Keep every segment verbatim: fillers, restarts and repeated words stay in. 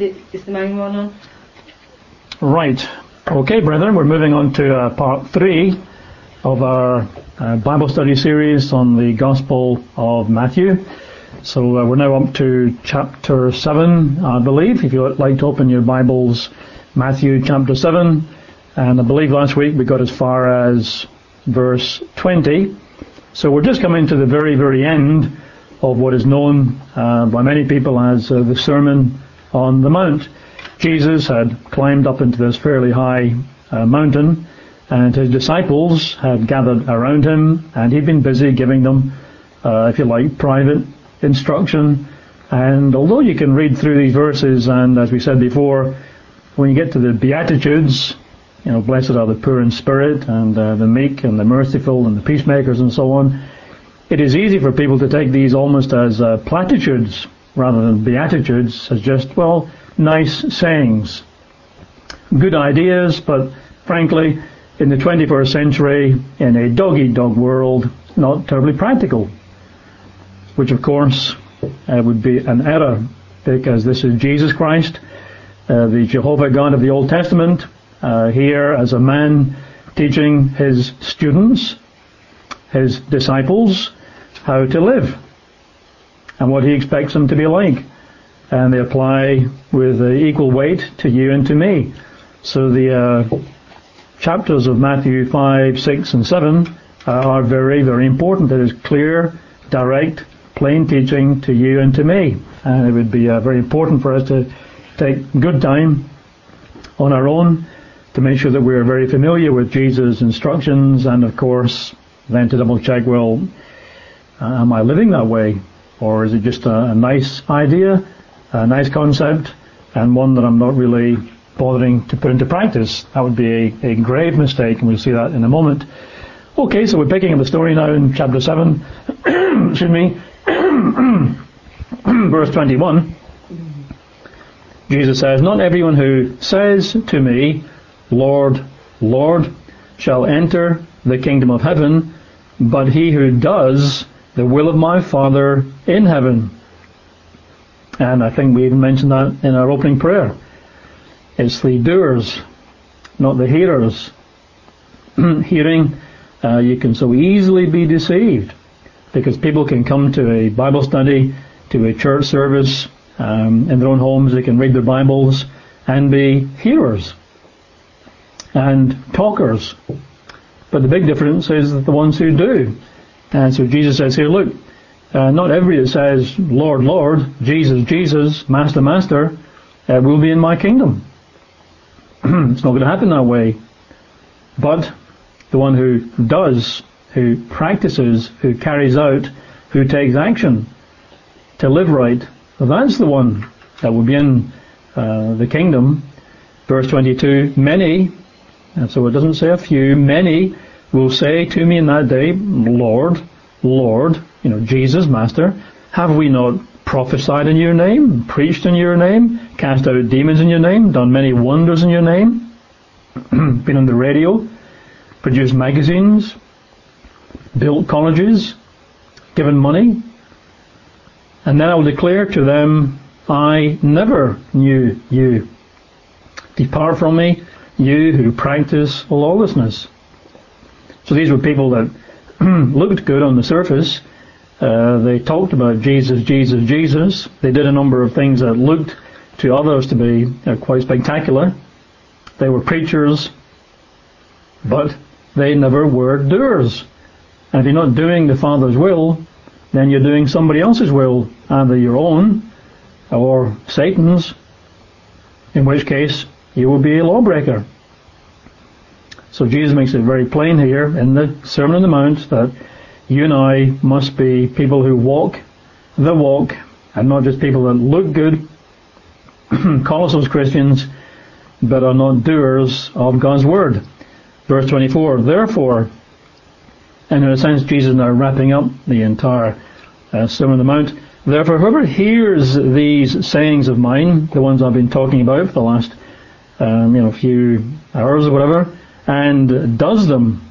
it, is the main one on? Right. Okay, brethren, we're moving on to uh, part three of our uh, Bible study series on the Gospel of Matthew. So uh, we're now up to chapter seven, I believe. If you'd like to open your Bibles, Matthew chapter seven. And I believe last week we got as far as verse twenty. So we're just coming to the very, very end of what is known uh, by many people as uh, the Sermon on the Mount. Jesus had climbed up into this fairly high uh, mountain, and his disciples had gathered around him, and he'd been busy giving them, uh, if you like, private instruction. And although you can read through these verses, and as we said before, when you get to the Beatitudes, you know, blessed are the poor in spirit, and uh, the meek, and the merciful, and the peacemakers, and so on, it is easy for people to take these almost as uh, platitudes rather than beatitudes, as just, well, nice sayings. Good ideas, but frankly, in the twenty-first century, in a dog-eat-dog world, not terribly practical. Which, of course, uh, would be an error, because this is Jesus Christ, uh, the Jehovah God of the Old Testament, uh, here as a man teaching his students, his disciples, how to live and what he expects them to be like. And they apply with uh, equal weight to you and to me. So the uh, chapters of Matthew five, six and seven uh, are very, very important. It is clear, direct, plain teaching to you and to me. And it would be uh, very important for us to take good time on our own to make sure that we're very familiar with Jesus' instructions, and of course then to double check, well, uh, am I living that way? Or is it just a, a nice idea, a nice concept, and one that I'm not really bothering to put into practice? That would be a, a grave mistake, and we'll see that in a moment. Okay, so we're picking up the story now in chapter seven, excuse me, verse twenty-one. Jesus says, "Not everyone who says to me, 'Lord, Lord,' shall enter the kingdom of heaven, but he who does the will of my Father in heaven." And I think we even mentioned that in our opening prayer. It's the doers, not the hearers. Hearing, uh, you can so easily be deceived, because people can come to a Bible study, to a church service, um, in their own homes. They can read their Bibles and be hearers and talkers. But the big difference is the ones who do. And so Jesus says here, look, uh, not everybody that says, "Lord, Lord," Jesus, Jesus, Master, Master, uh, will be in my kingdom. It's not going to happen that way. But the one who does, who practices, who carries out, who takes action to live right, well, that's the one that will be in uh, the kingdom. Verse twenty-two, "Many," and so it doesn't say a few, "many will say to me in that day, 'Lord, Lord,'" you know, Jesus, Master, "have we not prophesied in your name, preached in your name, cast out demons in your name, done many wonders in your name, been on the radio, produced magazines, built colleges, given money? And then I will declare to them, 'I never knew you. Depart from me, you who practice lawlessness.'" So these were people that looked good on the surface. Uh, they talked about Jesus, Jesus, Jesus. They did a number of things that looked to others to be uh, quite spectacular. They were preachers, but they never were doers. And if you're not doing the Father's will, then you're doing somebody else's will, either your own or Satan's, in which case you will be a lawbreaker. So Jesus makes it very plain here in the Sermon on the Mount that you and I must be people who walk the walk, and not just people that look good, call ourselves Christians, but are not doers of God's Word. Verse twenty-four, "Therefore," and in a sense Jesus is now wrapping up the entire uh, Sermon on the Mount, "Therefore whoever hears these sayings of mine," the ones I've been talking about for the last um, you know, few hours or whatever, "and does them,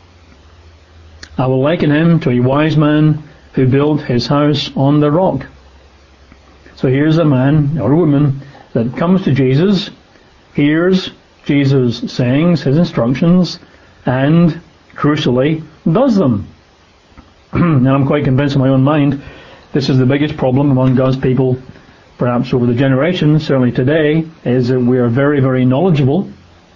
I will liken him to a wise man who built his house on the rock." So here's a man or a woman that comes to Jesus, hears Jesus' sayings, his instructions, and, crucially, does them. And I'm quite convinced in my own mind this is the biggest problem among God's people, perhaps over the generations, certainly today, is that we are very, very knowledgeable,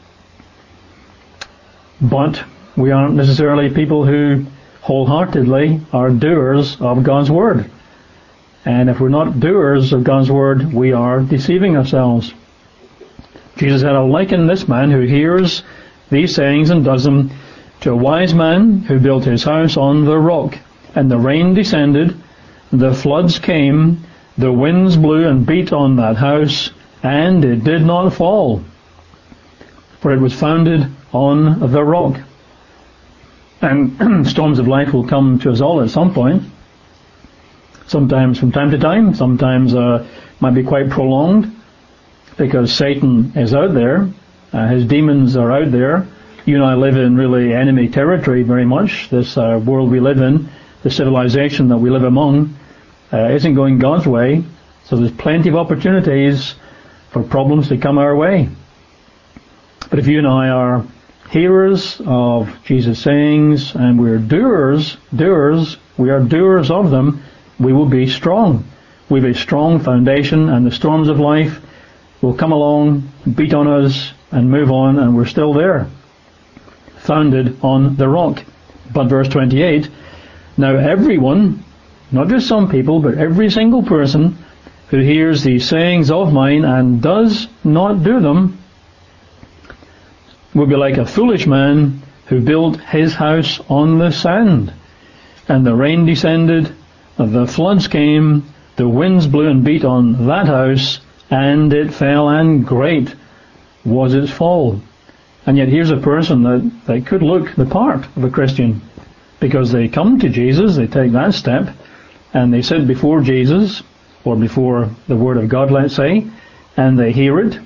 but we aren't necessarily people who wholeheartedly are doers of God's Word. And if we're not doers of God's Word, we are deceiving ourselves. Jesus had likened this man who hears these sayings and does them to a wise man who built his house on the rock. And the rain descended, the floods came, the winds blew and beat on that house, and it did not fall, for it was founded on the rock. And storms of life will come to us all at some point. Sometimes from time to time, sometimes uh, might be quite prolonged, because Satan is out there, uh, his demons are out there. You and I live in really enemy territory very much. This uh, world we live in, the civilization that we live among, uh, isn't going God's way, so there's plenty of opportunities for problems to come our way. But if you and I are hearers of Jesus' sayings and we're doers, doers, we are doers of them, we will be strong. We have a strong foundation, and the storms of life will come along, beat on us, and move on, and we're still there, founded on the rock. But verse twenty-eight, now everyone, not just some people, but every single person who hears these sayings of mine and does not do them will be like a foolish man who built his house on the sand. And the rain descended, the floods came, the winds blew and beat on that house, and it fell, and great was its fall. And yet here's a person that, that could look the part of a Christian, because they come to Jesus, they take that step, and they sit before Jesus, or before the Word of God, let's say, and they hear it,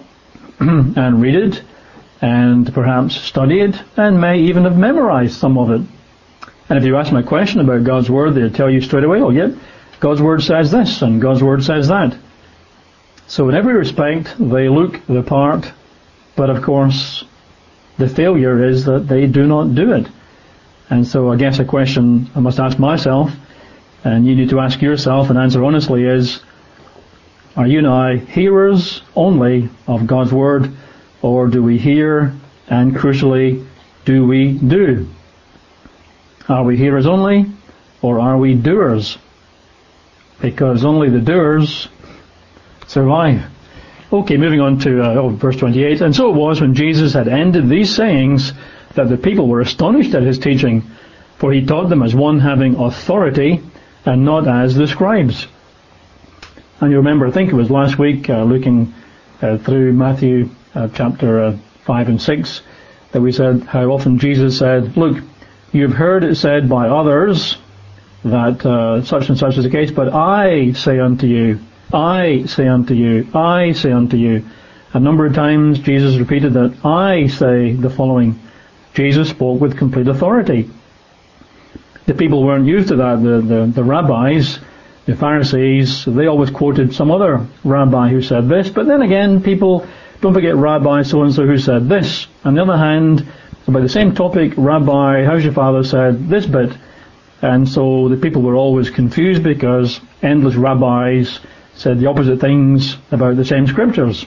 and read it, and perhaps study it, and may even have memorized some of it. And if you ask them a question about God's Word, they'll tell you straight away, oh yeah, God's Word says this, and God's Word says that. So in every respect, they look the part, but of course, the failure is that they do not do it. And so I guess a question I must ask myself, and you need to ask yourself and answer honestly, is, are you and I hearers only of God's Word, or do we hear, and crucially, do we do? Are we hearers only, or are we doers? Because only the doers survive. Okay, moving on to uh, oh, verse twenty-eight. And so it was, when Jesus had ended these sayings, that the people were astonished at his teaching, for he taught them as one having authority, and not as the scribes. And you remember, I think it was last week, uh, looking uh, through Matthew uh, chapter uh, five and six, that we said how often Jesus said, look, you've heard it said by others that uh, such and such is the case, but I say unto you, I say unto you, I say unto you. A number of times Jesus repeated that I say the following. Jesus spoke with complete authority. The people weren't used to that. The, the, the rabbis, the Pharisees, they always quoted some other rabbi who said this, but then again, people, don't forget Rabbi so-and-so who said this. On the other hand, about the same topic, Rabbi, how's your father, said this bit. And so the people were always confused because endless rabbis said the opposite things about the same scriptures.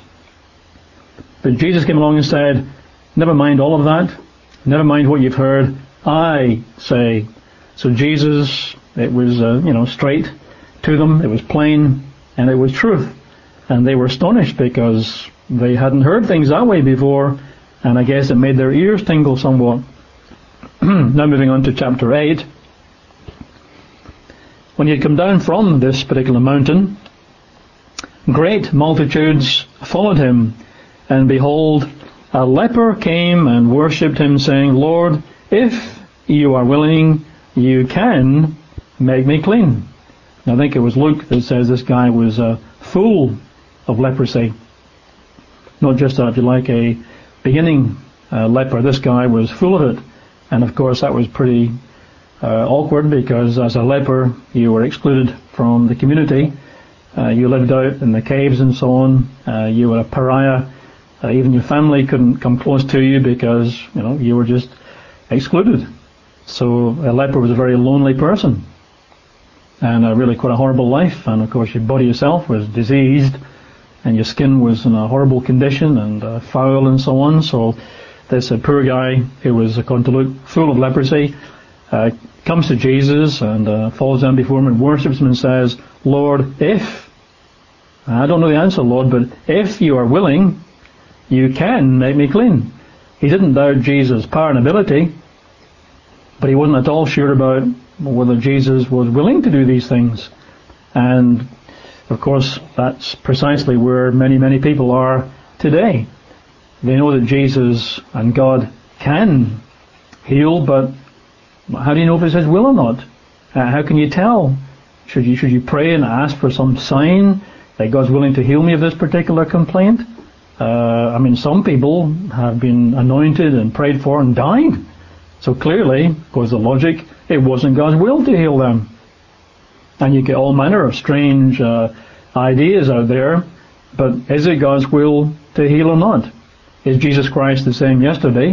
But Jesus came along and said, never mind all of that. Never mind what you've heard. I say. So Jesus, it was, uh, you know, straight to them. It was plain, and it was truth. And they were astonished because they hadn't heard things that way before, and I guess it made their ears tingle somewhat. Now moving on to chapter eight. When he had come down from this particular mountain, great multitudes followed him, and behold, a leper came and worshipped him, saying, Lord, if you are willing, you can make me clean. I think it was Luke that says this guy was uh, full of leprosy. Not just, uh, if you like, a beginning uh, leper. This guy was full of it. And of course that was pretty uh, awkward, because as a leper you were excluded from the community. Uh, you lived out in the caves and so on. Uh, you were a pariah. Uh, even your family couldn't come close to you because, you know, you were just excluded. So a leper was a very lonely person. And uh, really quite a horrible life. And of course your body itself was diseased. And your skin was in a horrible condition and uh, foul and so on. So this uh, poor guy who was, according to Luke, full of leprosy, uh, comes to Jesus and uh, falls down before him and worships him and says, Lord, if, I don't know the answer, Lord, but if you are willing, you can make me clean. He didn't doubt Jesus' power and ability, but he wasn't at all sure about whether Jesus was willing to do these things. And of course, that's precisely where many, many people are today. They know that Jesus and God can heal, but how do you know if it's His will or not? Uh, how can you tell? Should you should you pray and ask for some sign that God's willing to heal me of this particular complaint? Uh, I mean, some people have been anointed and prayed for and died. So clearly, of course, the logic, it wasn't God's will to heal them. And you get all manner of strange uh, ideas out there, but is it God's will to heal or not? Is Jesus Christ the same yesterday,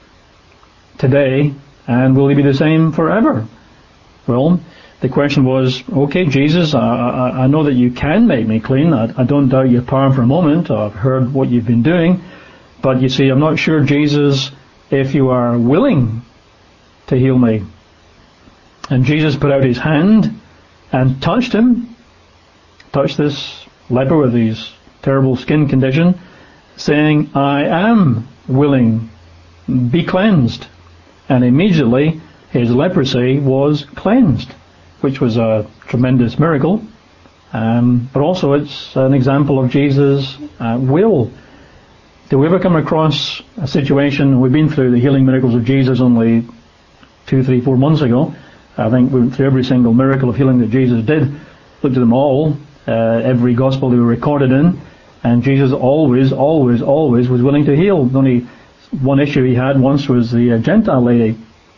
today, and will He be the same forever? Well, the question was, okay, Jesus, I, I, I know that you can make me clean. I, I don't doubt your power for a moment. I've heard what you've been doing. But you see, I'm not sure, Jesus, if you are willing to heal me. And Jesus put out His hand and touched him, touched this leper with his terrible skin condition, saying, I am willing, be cleansed. And immediately his leprosy was cleansed, which was a tremendous miracle. Um, but also it's an example of Jesus' uh, will. Did we ever come across a situation, we've been through the healing miracles of Jesus only two, three, four months ago. I think we went through every single miracle of healing that Jesus did, looked at them all, uh, every gospel they were recorded in, and Jesus always, always, always was willing to heal. The only one issue He had once was the uh, Gentile lady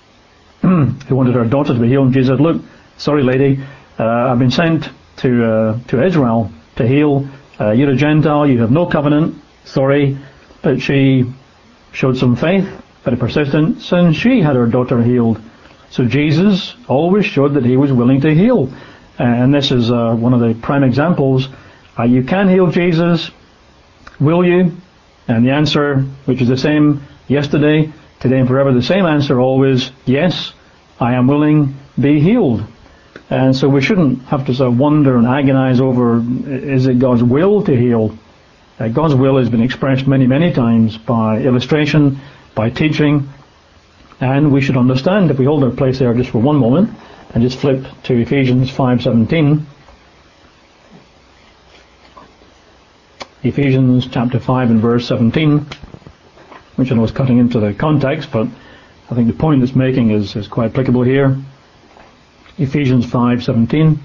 who wanted her daughter to be healed, and Jesus said, look, sorry lady, uh, I've been sent to uh, to Israel to heal. Uh, you're a Gentile, you have no covenant, sorry. But she showed some faith, bit of persistence, and she had her daughter healed. So Jesus always showed that He was willing to heal. And this is uh, one of the prime examples. Uh, you can heal, Jesus. Will you? And the answer, which is the same yesterday, today and forever, the same answer always, yes, I am willing, be healed. And so we shouldn't have to sort of wonder and agonize over, is it God's will to heal? Uh, God's will has been expressed many, many times by illustration, by teaching, and we should understand, if we hold our place there just for one moment, and just flip to Ephesians five seventeen. Ephesians chapter five and verse seventeen, which I know is cutting into the context, but I think the point it's making is, is quite applicable here. Ephesians five seventeen.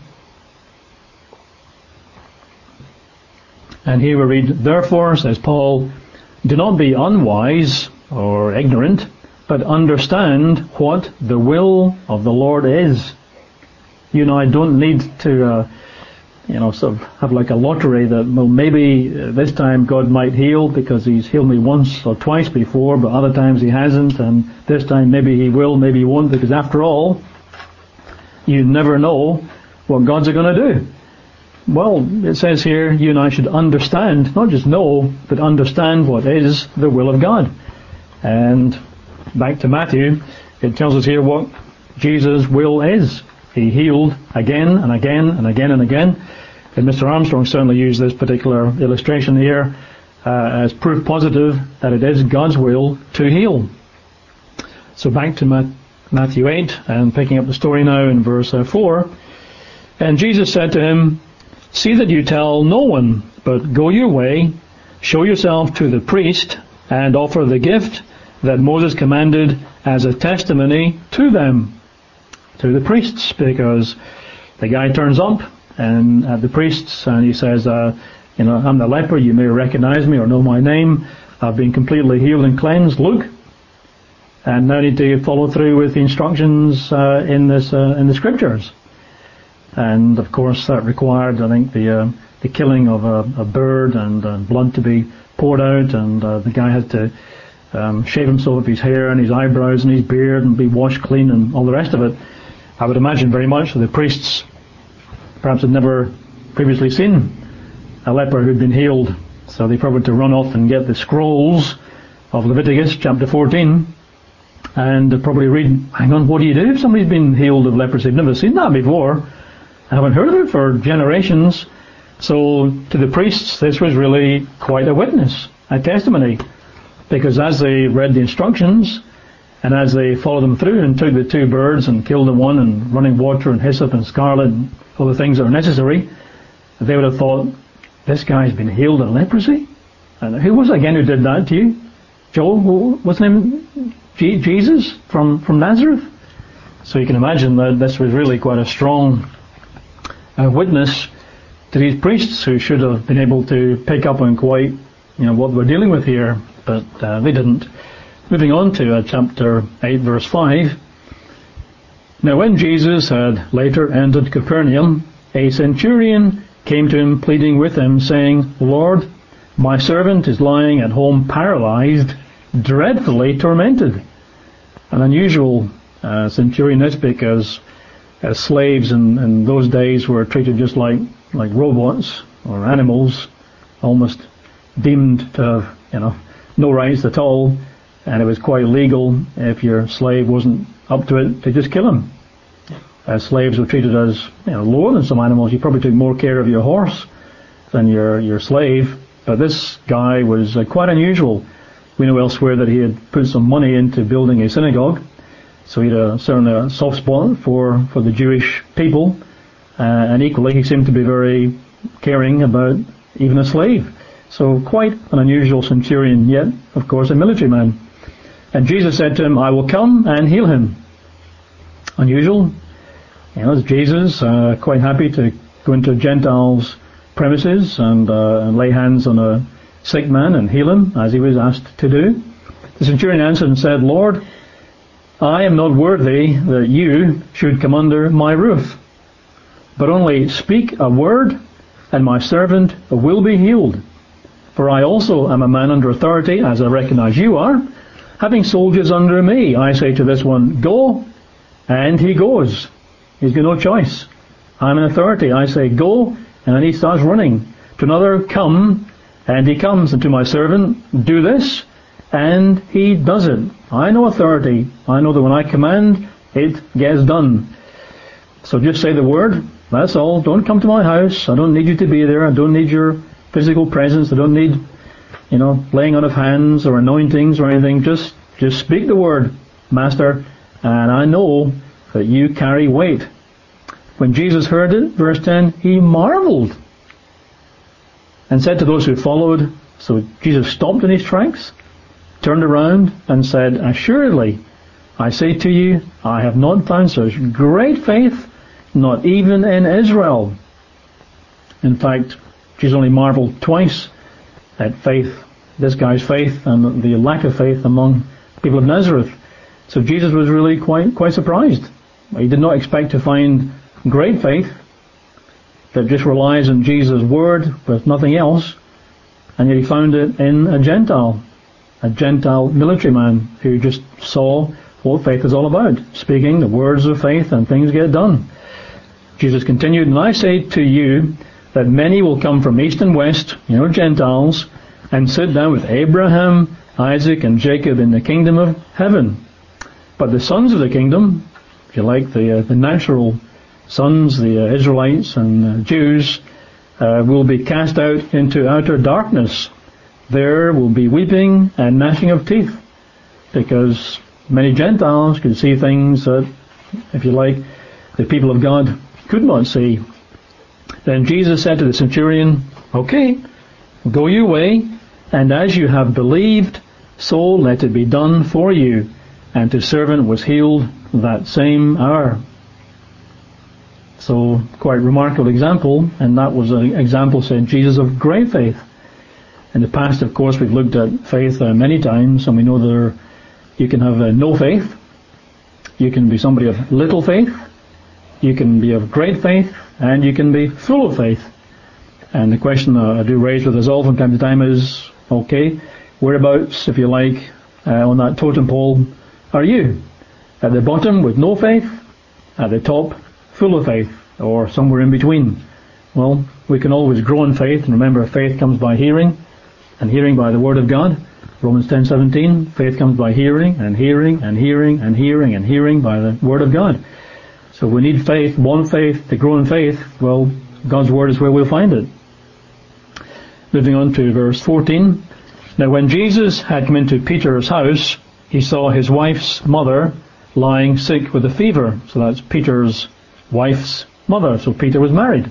And here we read, therefore, says Paul, do not be unwise or ignorant, but understand what the will of the Lord is. You know, I don't need to, uh, you know, sort of have like a lottery that, well, maybe this time God might heal because He's healed me once or twice before, but other times He hasn't, and this time maybe He will, maybe He won't, because after all, you never know what God's going to do. Well, it says here, you and I should understand, not just know, but understand what is the will of God. And back to Matthew, it tells us here what Jesus' will is. He healed again and again and again and again. And Mister Armstrong certainly used this particular illustration here uh, as proof positive that it is God's will to heal. So back to Matthew eight, and picking up the story now in verse uh, four. And Jesus said to him, see that you tell no one, but go your way, show yourself to the priest, and offer the gift that Moses commanded as a testimony to them, to the priests, because the guy turns up and at the priests and he says, uh, you know, I'm the leper, you may recognize me or know my name, I've been completely healed and cleansed, look. And now I need to follow through with the instructions uh, in this uh, in the scriptures. And of course that required, I think, the uh, the killing of a, a bird and uh, blood to be poured out, and uh, the guy had to um, shave himself of his hair and his eyebrows and his beard and be washed clean and all the rest of it. I would imagine very much that the priests perhaps had never previously seen a leper who'd been healed, so they probably had to run off and get the scrolls of Leviticus chapter fourteen and probably read, hang on, what do you do if somebody's been healed of leprosy? I've never seen that before. I haven't heard of it for generations. So to the priests, this was really quite a witness, a testimony, because as they read the instructions and as they followed them through and took the two birds and killed the one and running water and hyssop and scarlet and all the things that are necessary, they would have thought, this guy's been healed of leprosy? And who was it again who did that to you? Joel, what's his name? G- Jesus from, from Nazareth? So you can imagine that this was really quite a strong uh, witness to these priests, who should have been able to pick up on quite, you know, what we're dealing with here, but uh, they didn't. Moving on to uh, chapter eight, verse five. Now when Jesus had later entered Capernaum, a centurion came to him pleading with him, saying, Lord, my servant is lying at home paralyzed, dreadfully tormented. An unusual uh, centurion is because uh, slaves in, in those days were treated just like like robots or animals, almost deemed to have, you know, no rights at all, and it was quite illegal if your slave wasn't up to it to just kill him. As slaves were treated as, you know, lower than some animals. You probably took more care of your horse than your your slave, but this guy was uh, quite unusual. We know elsewhere that he had put some money into building a synagogue, so he had a certainly a soft spot for for the Jewish people. Uh, and equally, he seemed to be very caring about even a slave. So quite an unusual centurion, yet, of course, a military man. And Jesus said to him, I will come and heal him. Unusual. You know, it's Jesus, uh, quite happy to go into a Gentile's premises and, uh, and lay hands on a sick man and heal him, as he was asked to do. The centurion answered and said, Lord, I am not worthy that you should come under my roof, but only speak a word, and my servant will be healed. For I also am a man under authority, as I recognize you are, having soldiers under me. I say to this one, go, and he goes. He's got no choice. I'm in authority. I say, go, and then he starts running. To another, come, and he comes. And to my servant, do this, and he does it. I know authority. I know that when I command, it gets done. So just say the word. That's all. Don't come to my house. I don't need you to be there. I don't need your physical presence. I don't need, you know, laying on of hands or anointings or anything. Just, just speak the word, Master, and I know that you carry weight. When Jesus heard it, verse ten, he marveled and said to those who followed, so Jesus stopped in his tracks, turned around and said, assuredly, I say to you, I have not found such great faith, not even in Israel. In fact, Jesus only marveled twice at faith, this guy's faith, and the lack of faith among people of Nazareth. So Jesus was really quite quite surprised. He did not expect to find great faith that just relies on Jesus' word with nothing else, and yet he found it in a Gentile, a Gentile military man who just saw what faith is all about, speaking the words of faith and things get done. Jesus continued, and I say to you that many will come from east and west, you know, Gentiles, and sit down with Abraham, Isaac, and Jacob in the kingdom of heaven. But the sons of the kingdom, if you like, the uh, the natural sons, the uh, Israelites and uh, Jews, uh, will be cast out into outer darkness. There will be weeping and gnashing of teeth, because many Gentiles could see things that, if you like, the people of God could not see. Then Jesus said to the centurion, okay, go your way, and as you have believed, so let it be done for you. And his servant was healed that same hour. So, quite remarkable example, and that was an example, said Jesus, of great faith. In the past, of course, we've looked at faith uh, many times, and we know there you can have uh, no faith, you can be somebody of little faith, You can be of great faith, and you can be full of faith. And the question uh, I do raise with us all from time to time is, okay, whereabouts, if you like, uh, on that totem pole are you? At the bottom with no faith, at the top full of faith, or somewhere in between? Well, we can always grow in faith, and remember, faith comes by hearing, and hearing by the Word of God. Romans ten seventeen, faith comes by hearing, and hearing, and hearing, and hearing, and hearing by the Word of God. So we need faith, want faith, to grow in faith. Well, God's Word is where we'll find it. Moving on to verse fourteen. Now when Jesus had come into Peter's house, he saw his wife's mother lying sick with a fever. So that's Peter's wife's mother. So Peter was married.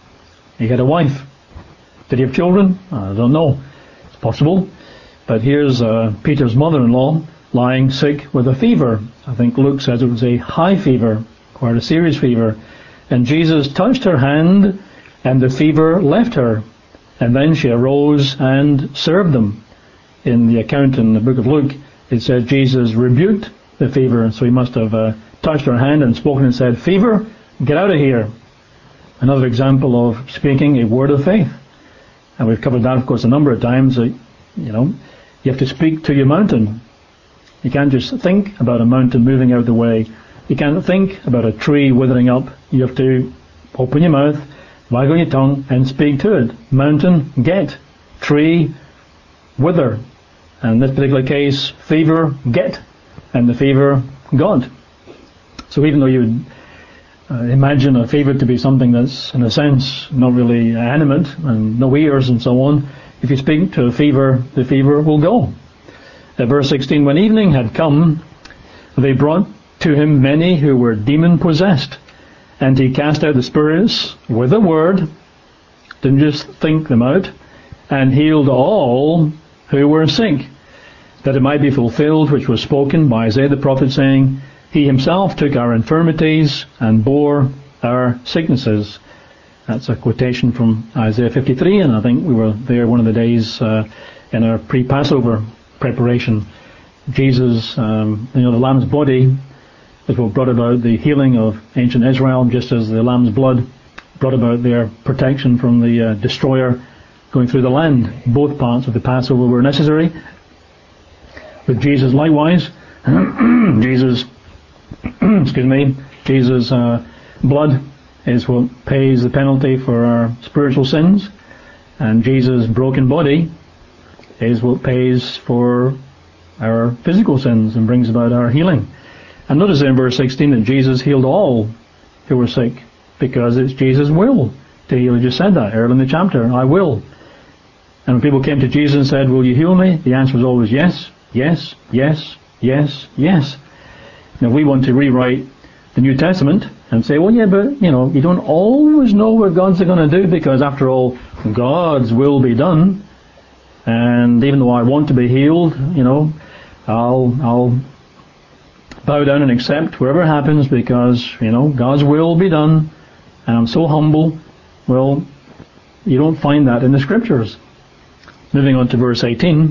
He had a wife. Did he have children? I don't know. It's possible. But here's uh, Peter's mother-in-law lying sick with a fever. I think Luke says it was a high fever, quite a serious fever. And Jesus touched her hand, and the fever left her. And then she arose and served them. In the account in the book of Luke, it says Jesus rebuked the fever. So he must have uh, touched her hand and spoken and said, "Fever, get out of here." Another example of speaking a word of faith. And we've covered that, of course, a number of times. That, you know, you have to speak to your mountain. You can't just think about a mountain moving out of the way. You can't think about a tree withering up. You have to open your mouth, wag on your tongue, and speak to it. Mountain, get. Tree, wither. And in this particular case, fever, get. And the fever, God. So even though you would uh, imagine a fever to be something that's, in a sense, not really animate, and no ears and so on, if you speak to a fever, the fever will go. At verse sixteen, when evening had come, they brought to him many who were demon-possessed, and he cast out the spirits with a word, didn't just think them out, and healed all who were sick, that it might be fulfilled which was spoken by Isaiah the prophet, saying, He himself took our infirmities and bore our sicknesses. That's a quotation from Isaiah fifty-three, and I think we were there one of the days uh, in our pre-Passover preparation. Jesus, um, you know, the lamb's body is what brought about the healing of ancient Israel, just as the lamb's blood brought about their protection from the uh, destroyer going through the land. Both parts of the Passover were necessary. With Jesus likewise, Jesus, excuse me, Jesus' uh, blood is what pays the penalty for our spiritual sins, and Jesus' broken body is what pays for our physical sins and brings about our healing. And notice in verse sixteen that Jesus healed all who were sick, because it's Jesus' will to heal. He just said that early in the chapter, I will. And when people came to Jesus and said, will you heal me? The answer was always yes, yes, yes, yes, yes. Now we want to rewrite the New Testament and say, well, yeah, but, you know, you don't always know what God's going to do, because after all, God's will be done. And even though I want to be healed, you know, I'll, I'll bow down and accept whatever happens, because, you know, God's will be done. And I'm so humble. Well, you don't find that in the Scriptures. Moving on to verse eighteen.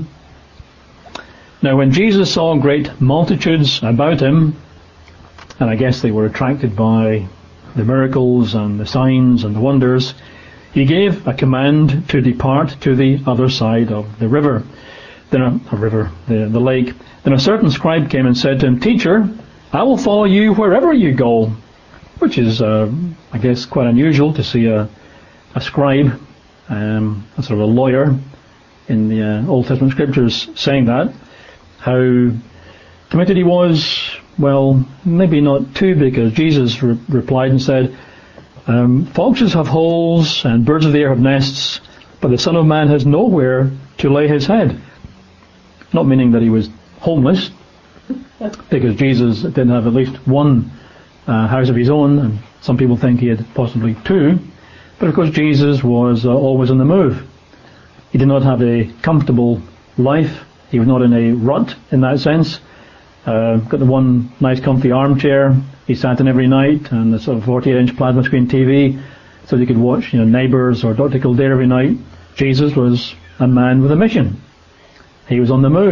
Now when Jesus saw great multitudes about him, and I guess they were attracted by the miracles and the signs and the wonders, he gave a command to depart to the other side of the river. Then a, a river, the, the lake. Then a certain scribe came and said to him, Teacher, I will follow you wherever you go. Which is, uh, I guess, quite unusual to see a, a scribe, um, a sort of a lawyer in the uh, Old Testament Scriptures saying that. How committed he was, well, maybe not too, because Jesus re- replied and said, um, foxes have holes and birds of the air have nests, but the Son of Man has nowhere to lay his head. Not meaning that he was homeless, because Jesus didn't have at least one uh, house of his own, and some people think he had possibly two. But of course Jesus was uh, always on the move. He did not have a comfortable life. He was not in a rut in that sense. Uh, got the one nice comfy armchair he sat in every night, and the sort of forty-eight inch plasma screen T V, so that he could watch, you know, Neighbours or Doctor Kildare every night. Jesus was a man with a mission. He was on the move.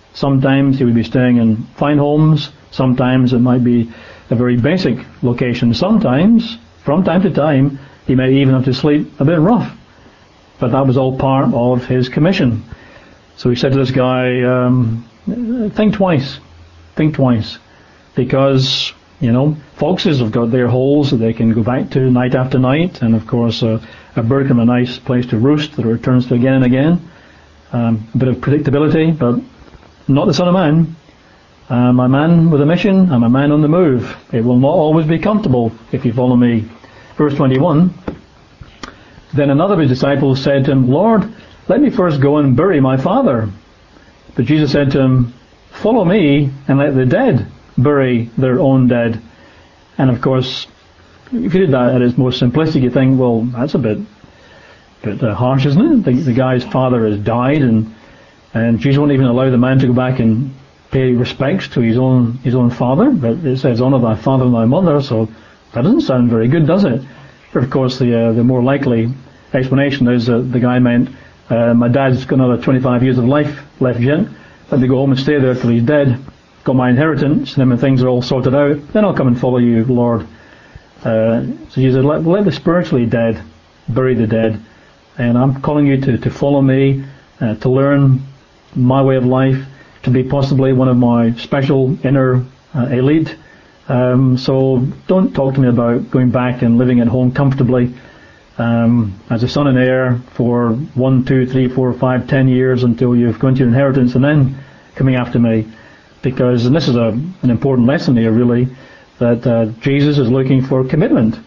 Sometimes he would be staying in fine homes. Sometimes it might be a very basic location. Sometimes, from time to time, he may even have to sleep a bit rough. But that was all part of his commission. So he said to this guy, um, think twice. Think twice. Because, you know, foxes have got their holes that they can go back to night after night. And, of course, uh, a bird can have a nice place to roost that it returns to again and again. Um, a bit of predictability, but not the Son of Man. I'm a man with a mission. I'm a man on the move. It will not always be comfortable if you follow me. Verse twenty-one. Then another of his disciples said to him, Lord, let me first go and bury my father. But Jesus said to him, follow me and let the dead bury their own dead. And of course, if you did that at its most simplistic, you think, well, that's a bit, bit uh, harsh, isn't it? The, the guy's father has died, and and Jesus won't even allow the man to go back and pay respects to his own his own father. But it says, honour thy father and thy mother, so that doesn't sound very good, does it? But of course, the uh, the more likely explanation is that the guy meant, uh, my dad's got another twenty-five years of life left yet. Let me go home and stay there till he's dead. Got my inheritance, and then when things are all sorted out, then I'll come and follow you, Lord. Uh, so Jesus said, let, let the spiritually dead bury the dead. And I'm calling you to, to follow me, uh, to learn my way of life, to be possibly one of my special inner uh, elite. Um, so don't talk to me about going back and living at home comfortably um, as a son and heir for one, two, three, four, five, ten years until you've gone to your inheritance, and then coming after me. Because, and this is a, an important lesson here really, that uh, Jesus is looking for commitment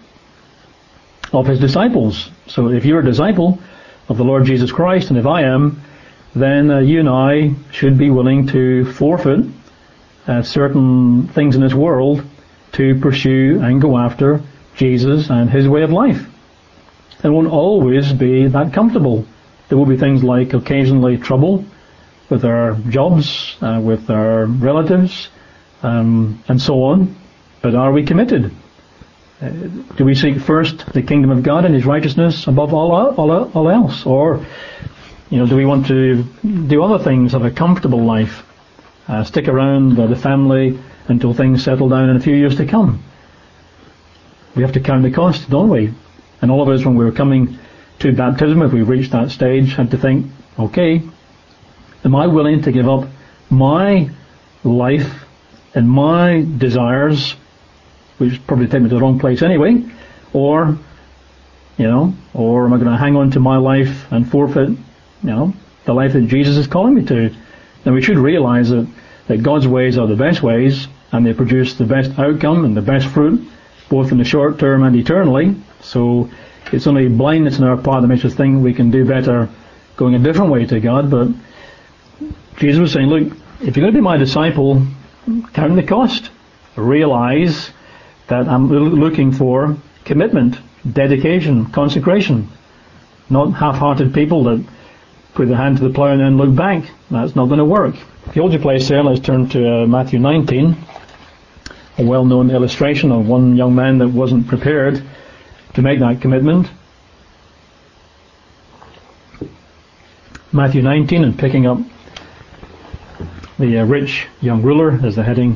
of his disciples. So if you're a disciple of the Lord Jesus Christ, and if I am, then uh, you and I should be willing to forfeit uh, certain things in this world to pursue and go after Jesus and his way of life. It won't always be that comfortable. There will be things like occasionally trouble with our jobs, uh, with our relatives, um, and so on. But are we committed? Uh, do we seek first the kingdom of God and his righteousness above all, all, all else? Or, you know, do we want to do other things, have a comfortable life, uh, stick around uh, the family until things settle down in a few years to come? We have to count the cost, don't we? And all of us, when we were coming to baptism, if we reached that stage, had to think, okay, am I willing to give up my life and my desires, which probably take me to the wrong place anyway, or, you know, or am I going to hang on to my life and forfeit, you know, the life that Jesus is calling me to? And we should realize that, that God's ways are the best ways, and they produce the best outcome and the best fruit, both in the short term and eternally. So it's only blindness on our part that makes us think we can do better going a different way to God. But Jesus was saying, look, if you're going to be my disciple, count the cost. Realize that I'm looking for commitment, dedication, consecration. Not half-hearted people that put their hand to the plough and then look back. That's not going to work. If you hold your place there, let's turn to uh, Matthew nineteen. A well-known illustration of one young man that wasn't prepared to make that commitment. Matthew nineteen, and picking up the uh, rich young ruler as the heading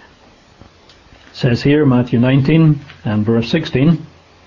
says here, Matthew nineteen and verse sixteen.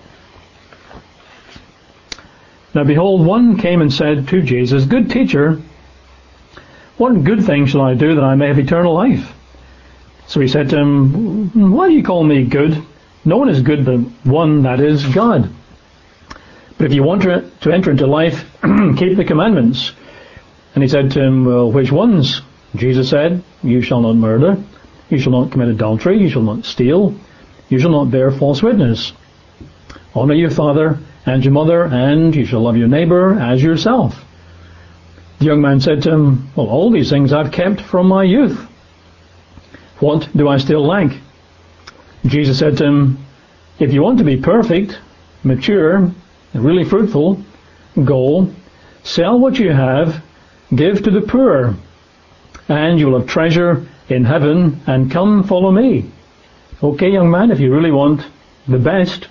Now behold, one came and said to Jesus, Good teacher, what good thing shall I do that I may have eternal life? So he said to him, Why do you call me good? No one is good but one, that is God. But if you want to, to enter into life, keep the commandments. And he said to him, Well, which ones? Jesus said, You shall not murder, you shall not commit adultery, you shall not steal, you shall not bear false witness. Honor your father and your mother, and you shall love your neighbor as yourself. The young man said to him, Well, all these things I've kept from my youth. What do I still lack? Jesus said to him, If you want to be perfect, mature, and really fruitful, go, sell what you have, give to the poor, and you will have treasure in heaven, and come follow me. Okay, young man, if you really want the best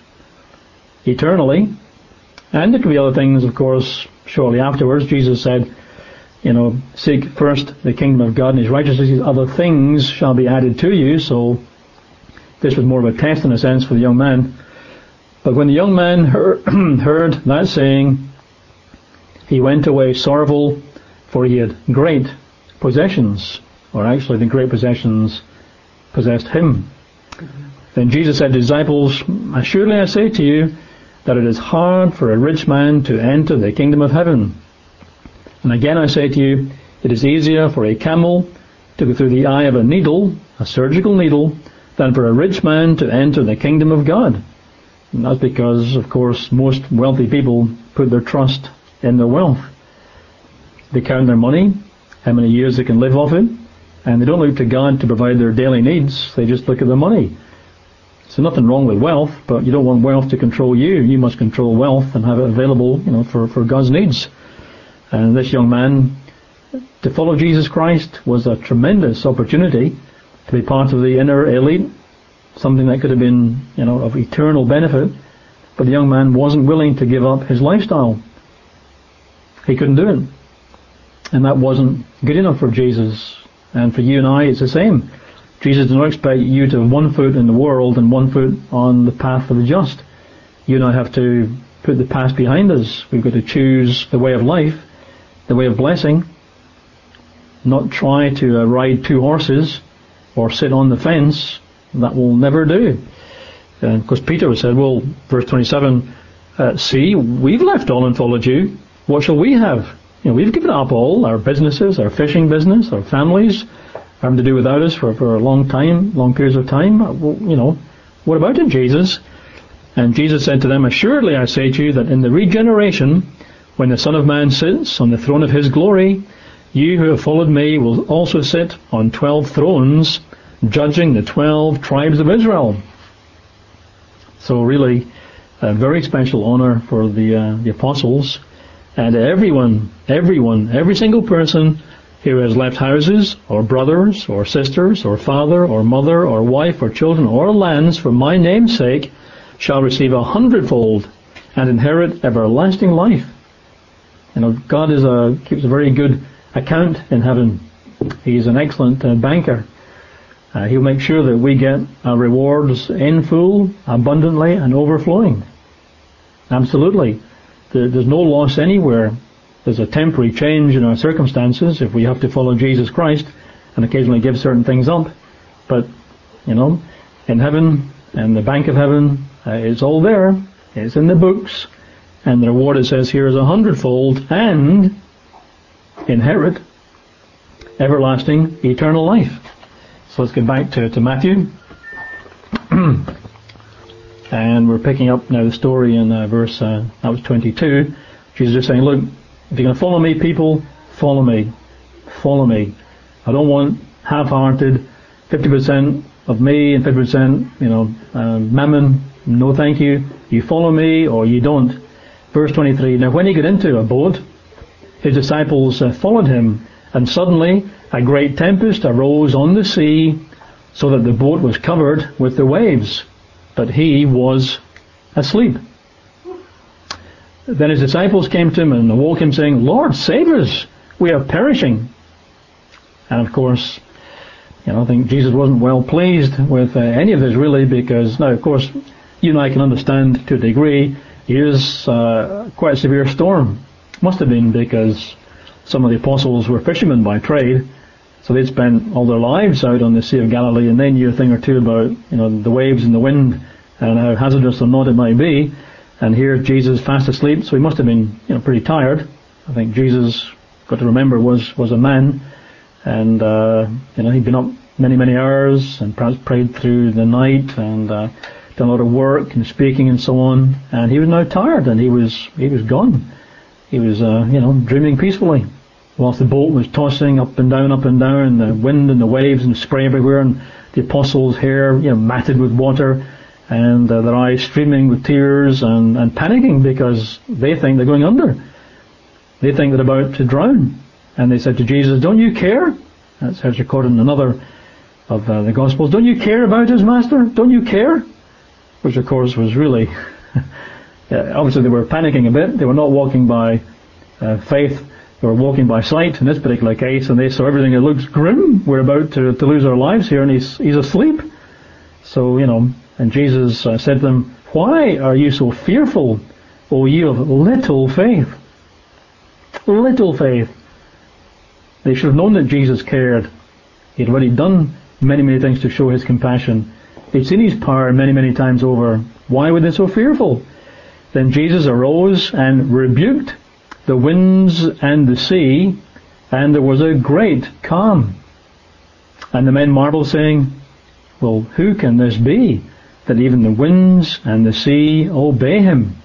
eternally, and there could be other things, of course, shortly afterwards. Jesus said, you know, seek first the kingdom of God and his righteousness, these other things shall be added to you. So this was more of a test in a sense for the young man. But when the young man heard, heard that saying, he went away sorrowful, for he had great possessions, or actually the great possessions possessed him. Mm-hmm. Then Jesus said to his disciples, assuredly I say to you, that it is hard for a rich man to enter the kingdom of heaven. And again I say to you, it is easier for a camel to go through the eye of a needle, a surgical needle, than for a rich man to enter the kingdom of God. And that's because, of course, most wealthy people put their trust in their wealth. They count their money, how many years they can live off it, and they don't look to God to provide their daily needs. They just look at their money. So nothing wrong with wealth, but you don't want wealth to control you. You must control wealth and have it available, you know, for, for God's needs. And this young man, to follow Jesus Christ was a tremendous opportunity to be part of the inner elite, something that could have been, you know, of eternal benefit. But the young man wasn't willing to give up his lifestyle. He couldn't do it. And that wasn't good enough for Jesus. And for you and I, it's the same. Jesus does not expect you to have one foot in the world and one foot on the path of the just. You and I have to put the past behind us. We've got to choose the way of life, the way of blessing, not try to uh, ride two horses or sit on the fence. That will never do. Uh, because Peter said, well, verse twenty-seven, uh, see, we've left all and followed you. What shall we have? You know, we've given up all, our businesses, our fishing business, our families, having to do without us for, for a long time, long periods of time. Well, you know, what about it, Jesus? And Jesus said to them, assuredly I say to you that in the regeneration, when the Son of Man sits on the throne of his glory, you who have followed me will also sit on twelve thrones, judging the twelve tribes of Israel. So really, a very special honor for the uh, the apostles, and everyone, everyone, every single person who has left houses, or brothers, or sisters, or father, or mother, or wife, or children, or lands for my name's sake, shall receive a hundredfold and inherit everlasting life. You know, God is a keeps a very good account in heaven. He's an excellent uh, banker. Uh, he'll make sure that we get our rewards in full, abundantly, and overflowing. Absolutely. There, there's no loss anywhere. There's a temporary change in our circumstances if we have to follow Jesus Christ and occasionally give certain things up. But, you know, in heaven, and the bank of heaven, uh, it's all there. It's in the books. And the reward, it says here, is a hundredfold and inherit everlasting eternal life. So let's get back to, to Matthew. And we're picking up now the story in uh, verse, uh, that was twenty-two. Jesus is saying, look, if you're going to follow me, people, follow me. Follow me. I don't want half-hearted, fifty percent of me and fifty percent, you know, uh, mammon. No thank you. You follow me or you don't. Verse twenty-three, now when he got into a boat, his disciples uh, followed him, and suddenly a great tempest arose on the sea, so that the boat was covered with the waves, but he was asleep. Then his disciples came to him and awoke him, saying, Lord, save us, we are perishing. And of course, you know, I think Jesus wasn't well pleased with uh, any of this really, because now, of course, you and I can understand to a degree, here's uh, quite a severe storm. Must have been because some of the apostles were fishermen by trade, so they'd spent all their lives out on the Sea of Galilee, and they knew a thing or two about, you know, the waves and the wind and how hazardous or not it might be. And here Jesus fast asleep, so he must have been, you know, pretty tired. I think Jesus, got to remember, was was a man, and uh, you know, he'd been up many many hours and perhaps prayed through the night and uh, done a lot of work and speaking and so on. And he was now tired, and he was he was gone. He was, uh, you know, dreaming peacefully, whilst the boat was tossing up and down, up and down, and the wind and the waves and spray everywhere, and the apostles' hair, you know, matted with water, and uh, their eyes streaming with tears, and, and panicking because they think they're going under. They think they're about to drown. And they said to Jesus, don't you care? That's how it's recorded in another of uh, the Gospels. Don't you care about us, Master? Don't you care? Which, of course, was really... yeah, obviously, they were panicking a bit. They were not walking by uh, faith They were walking by sight in this particular case, and they saw everything that looks grim. We're about to, to lose our lives here, and he's, he's asleep. So, you know, and Jesus uh, said to them, "Why are you so fearful, O ye of little faith?" Little faith. They should have known that Jesus cared. He'd already done many, many things to show his compassion. They'd seen his power many, many times over. Why were they so fearful? Then Jesus arose and rebuked the winds and the sea, and there was a great calm. And the men marveled, saying, "Well, who can this be, that even the winds and the sea obey him?"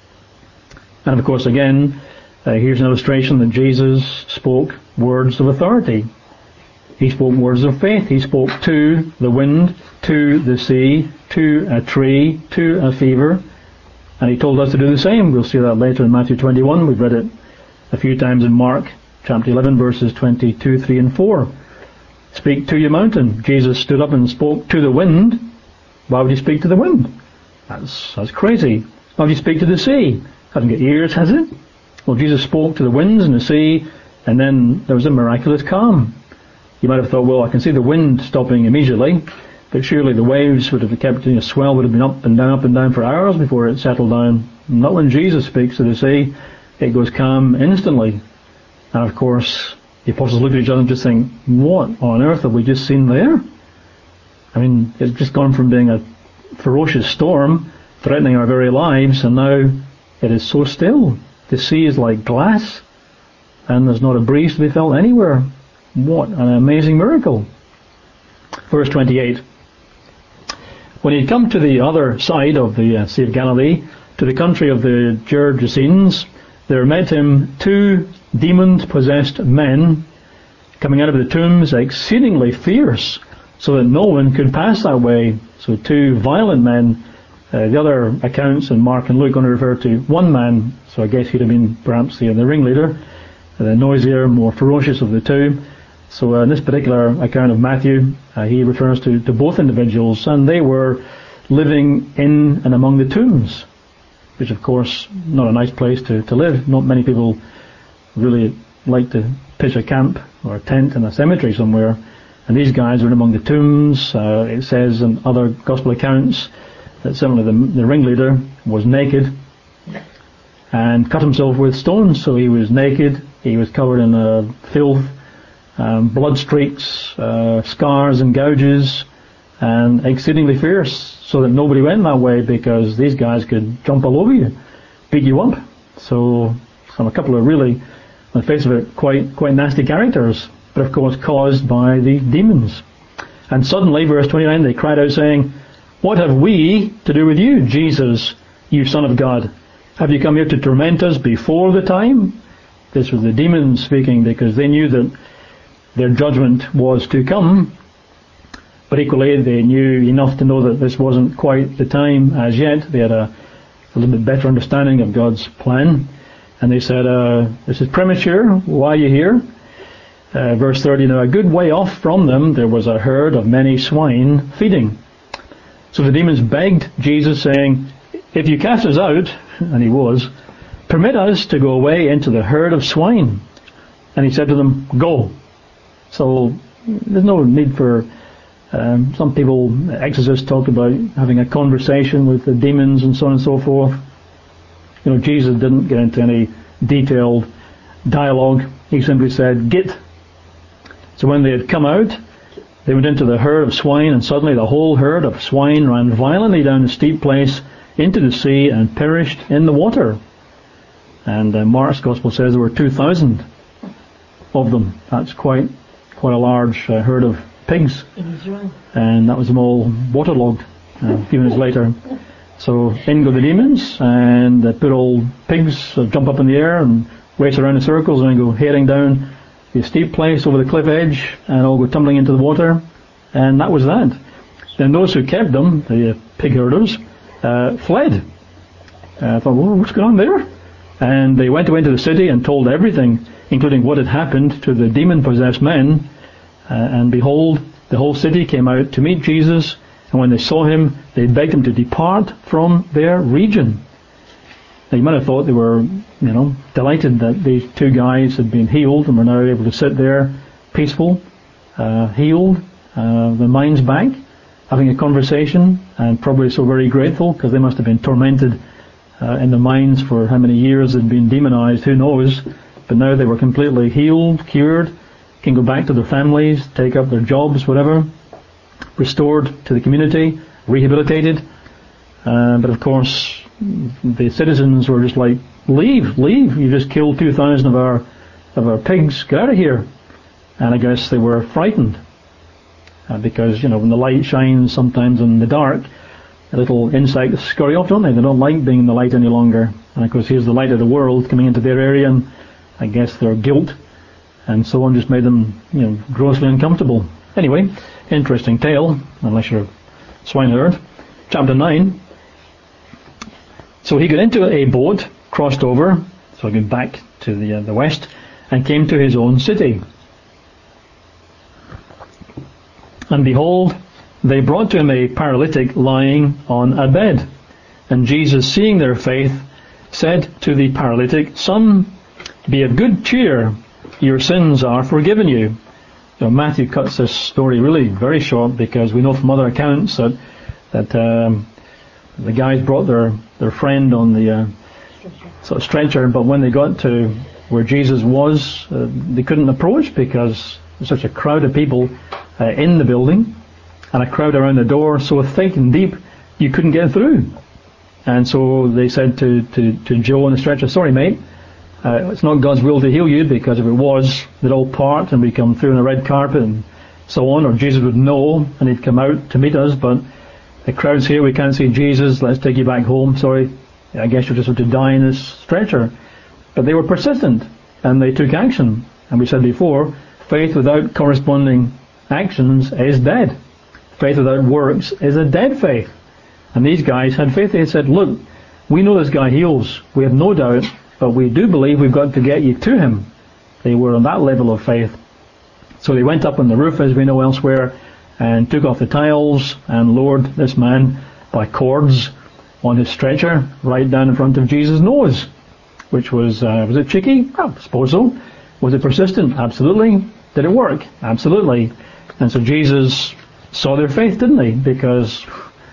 And of course, again, uh, here's an illustration that Jesus spoke words of authority. He spoke words of faith. He spoke to the wind, to the sea, to a tree, to a fever, and he told us to do the same. We'll see that later in Matthew twenty-one. We've read it a few times in Mark chapter eleven, verses twenty-two, three and four. Speak to your mountain. Jesus stood up and spoke to the wind. Why would he speak to the wind? That's, that's crazy. Why would he speak to the sea? Hasn't got ears, has it? Well, Jesus spoke to the winds and the sea, and then there was a miraculous calm. You might have thought, well, I can see the wind stopping immediately, but surely the waves would have kept, you know, swell would have been up and down, up and down for hours before it settled down. Not when Jesus speaks to the sea. It goes calm instantly. And of course, the apostles look at each other and just think, what on earth have we just seen there? I mean, it's just gone from being a ferocious storm, threatening our very lives, and now it is so still. The sea is like glass, and there's not a breeze to be felt anywhere. What an amazing miracle. Verse twenty-eight. When he had come to the other side of the uh, Sea of Galilee, to the country of the Gergesenes, there met him two demon-possessed men coming out of the tombs, exceedingly fierce, so that no one could pass that way. So two violent men. Uh, the other accounts in Mark and Luke only refer to one man, so I guess he'd have been perhaps the, the ringleader, the noisier, more ferocious of the two. So uh, in this particular account of Matthew, uh, he refers to, to both individuals, and they were living in and among the tombs, which of course not a nice place to, to live. Not many people really like to pitch a camp or a tent in a cemetery somewhere, and these guys were in among the tombs. Uh, it says in other gospel accounts that similarly the, the ringleader was naked and cut himself with stones. So he was naked, he was covered in uh, filth, um, blood streaks, uh, scars and gouges, and exceedingly fierce, so that nobody went that way because these guys could jump all over you, beat you up. So, so a couple of really, on the face of it, quite quite nasty characters, but of course caused by the demons. And suddenly, verse twenty-nine, they cried out saying, "What have we to do with you, Jesus, you Son of God? Have you come here to torment us before the time?" This was the demons speaking, because they knew that their judgment was to come. But equally, they knew enough to know that this wasn't quite the time as yet. They had a, a little bit better understanding of God's plan. And they said, uh, this is premature. Why are you here? Uh, verse thirty, now a good way off from them there was a herd of many swine feeding. So the demons begged Jesus, saying, "If you cast us out," and he was, "permit us to go away into the herd of swine." And he said to them, "Go." So there's no need for, um, some people, exorcists talk about having a conversation with the demons and so on and so forth. You know, Jesus didn't get into any detailed dialogue. He simply said, "Get." So when they had come out, they went into the herd of swine, and suddenly the whole herd of swine ran violently down a steep place into the sea and perished in the water. And uh, Mark's Gospel says there were two thousand of them. That's quite quite a large uh, herd of pigs. And that was them all waterlogged uh, a few minutes later. So in go the demons, and the poor old pigs uh, jump up in the air and race around in circles and go heading down the steep place over the cliff edge, and all go tumbling into the water. And that was that. Then those who kept them, the uh, pig herders, uh, fled. I uh, thought, well, what's going on there? And they went away into the city and told everything, including what had happened to the demon-possessed men. Uh, and behold, the whole city came out to meet Jesus, and when they saw him, they begged him to depart from their region. Now, you might have thought they were, you know, delighted that these two guys had been healed and were now able to sit there, peaceful, uh, healed, uh, their minds back, having a conversation, and probably so very grateful because they must have been tormented uh, in their minds for how many years they'd been demonized, who knows. But now they were completely healed, cured, can go back to their families, take up their jobs, whatever, restored to the community, rehabilitated. Uh, but of course, the citizens were just like, leave, leave, you just killed two thousand of our, of our pigs, get out of here. And I guess they were frightened. Uh, because, you know, when the light shines sometimes in the dark, the little insects scurry off, don't they? They don't like being in the light any longer. And of course, here's the light of the world coming into their area, and I guess their guilt and so on just made them, you know, grossly uncomfortable. Anyway, interesting tale, unless you're a swineherd. Chapter nine. So he got into a boat, crossed over, so going back to the uh, the west, and came to his own city. And behold, they brought to him a paralytic lying on a bed. And Jesus, seeing their faith, said to the paralytic, Son, be of good cheer, your sins are forgiven you. So Matthew cuts this story really very short, because we know from other accounts that that um, the guys brought their, their friend on the uh, sort of stretcher, but when they got to where Jesus was, uh, they couldn't approach because there's such a crowd of people uh, in the building, and a crowd around the door so thick and deep you couldn't get through. And so they said to, to, to Joe on the stretcher, sorry mate, uh, it's not God's will to heal you, because if it was, they'd all part and we'd come through on a red carpet and so on, or Jesus would know and he'd come out to meet us, but the crowd's here, we can't see Jesus, let's take you back home, sorry, I guess you'll just have to die in this stretcher. But they were persistent, and they took action. And we said before, faith without corresponding actions is dead. Faith without works is a dead faith. And these guys had faith. They said, look, we know this guy heals, we have no doubt, but we do believe we've got to get you to him. They were on that level of faith. So they went up on the roof, as we know elsewhere, and took off the tiles and lowered this man by cords on his stretcher right down in front of Jesus' nose. Which was, uh, was it cheeky? I suppose so. Was it persistent? Absolutely. Did it work? Absolutely. And so Jesus saw their faith, didn't he? Because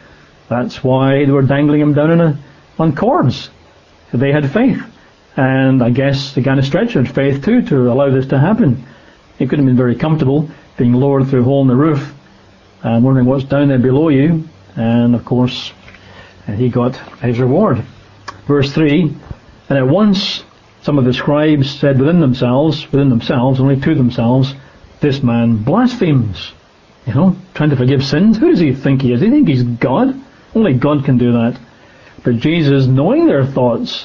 that's why they were dangling him down in a, on cords. They had faith. And I guess the guy on the stretcher had faith too to allow this to happen. He couldn't have been very comfortable being lowered through a hole in the roof and wondering what's down there below you. And of course, he got his reward. Verse three, and at once some of the scribes said within themselves, within themselves, only to themselves, this man blasphemes. You know, trying to forgive sins. Who does he think he is? Does he think he's God? Only God can do that. But Jesus, knowing their thoughts,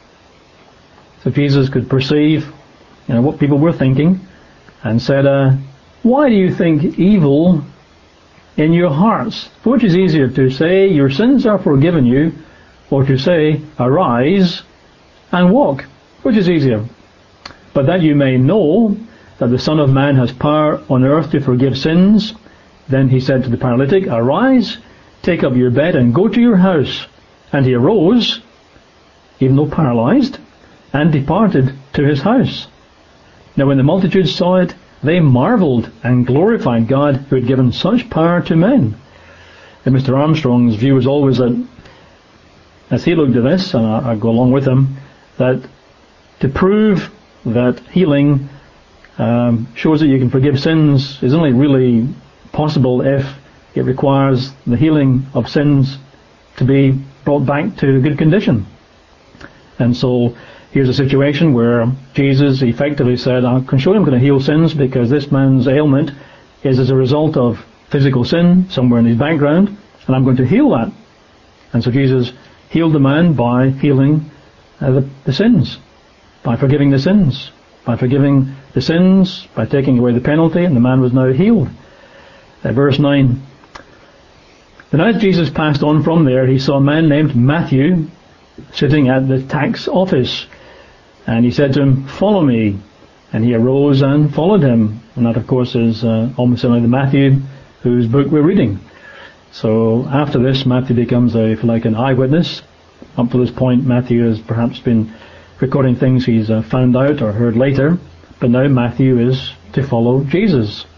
so Jesus could perceive, you know, what people were thinking, and said, uh, why do you think evil in your hearts? Which is easier, to say, your sins are forgiven you, or to say, arise and walk? Which is easier? But that you may know that the Son of Man has power on earth to forgive sins. Then he said to the paralytic, arise, take up your bed and go to your house. And he arose, even though paralyzed, and departed to his house. Now when the multitude saw it, they marveled and glorified God who had given such power to men. And Mister Armstrong's view was always that, as he looked at this, and I, I go along with him, that to prove that healing um, shows that you can forgive sins is only really possible if it requires the healing of sins to be brought back to a good condition. And so here's a situation where Jesus effectively said, I can show you I'm going to heal sins because this man's ailment is as a result of physical sin somewhere in his background, and I'm going to heal that. And so Jesus healed the man by healing uh, the, the sins, by forgiving the sins, by forgiving the sins, by taking away the penalty, and the man was now healed. Uh, verse nine. Then as Jesus passed on from there, he saw a man named Matthew sitting at the tax office. And he said to him, follow me. And he arose and followed him. And that, of course, is uh, almost similar to Matthew, whose book we're reading. So after this, Matthew becomes, a, if you like, an eyewitness Up to this point, Matthew has perhaps been recording things he's uh, found out or heard later, but now Matthew is to follow Jesus.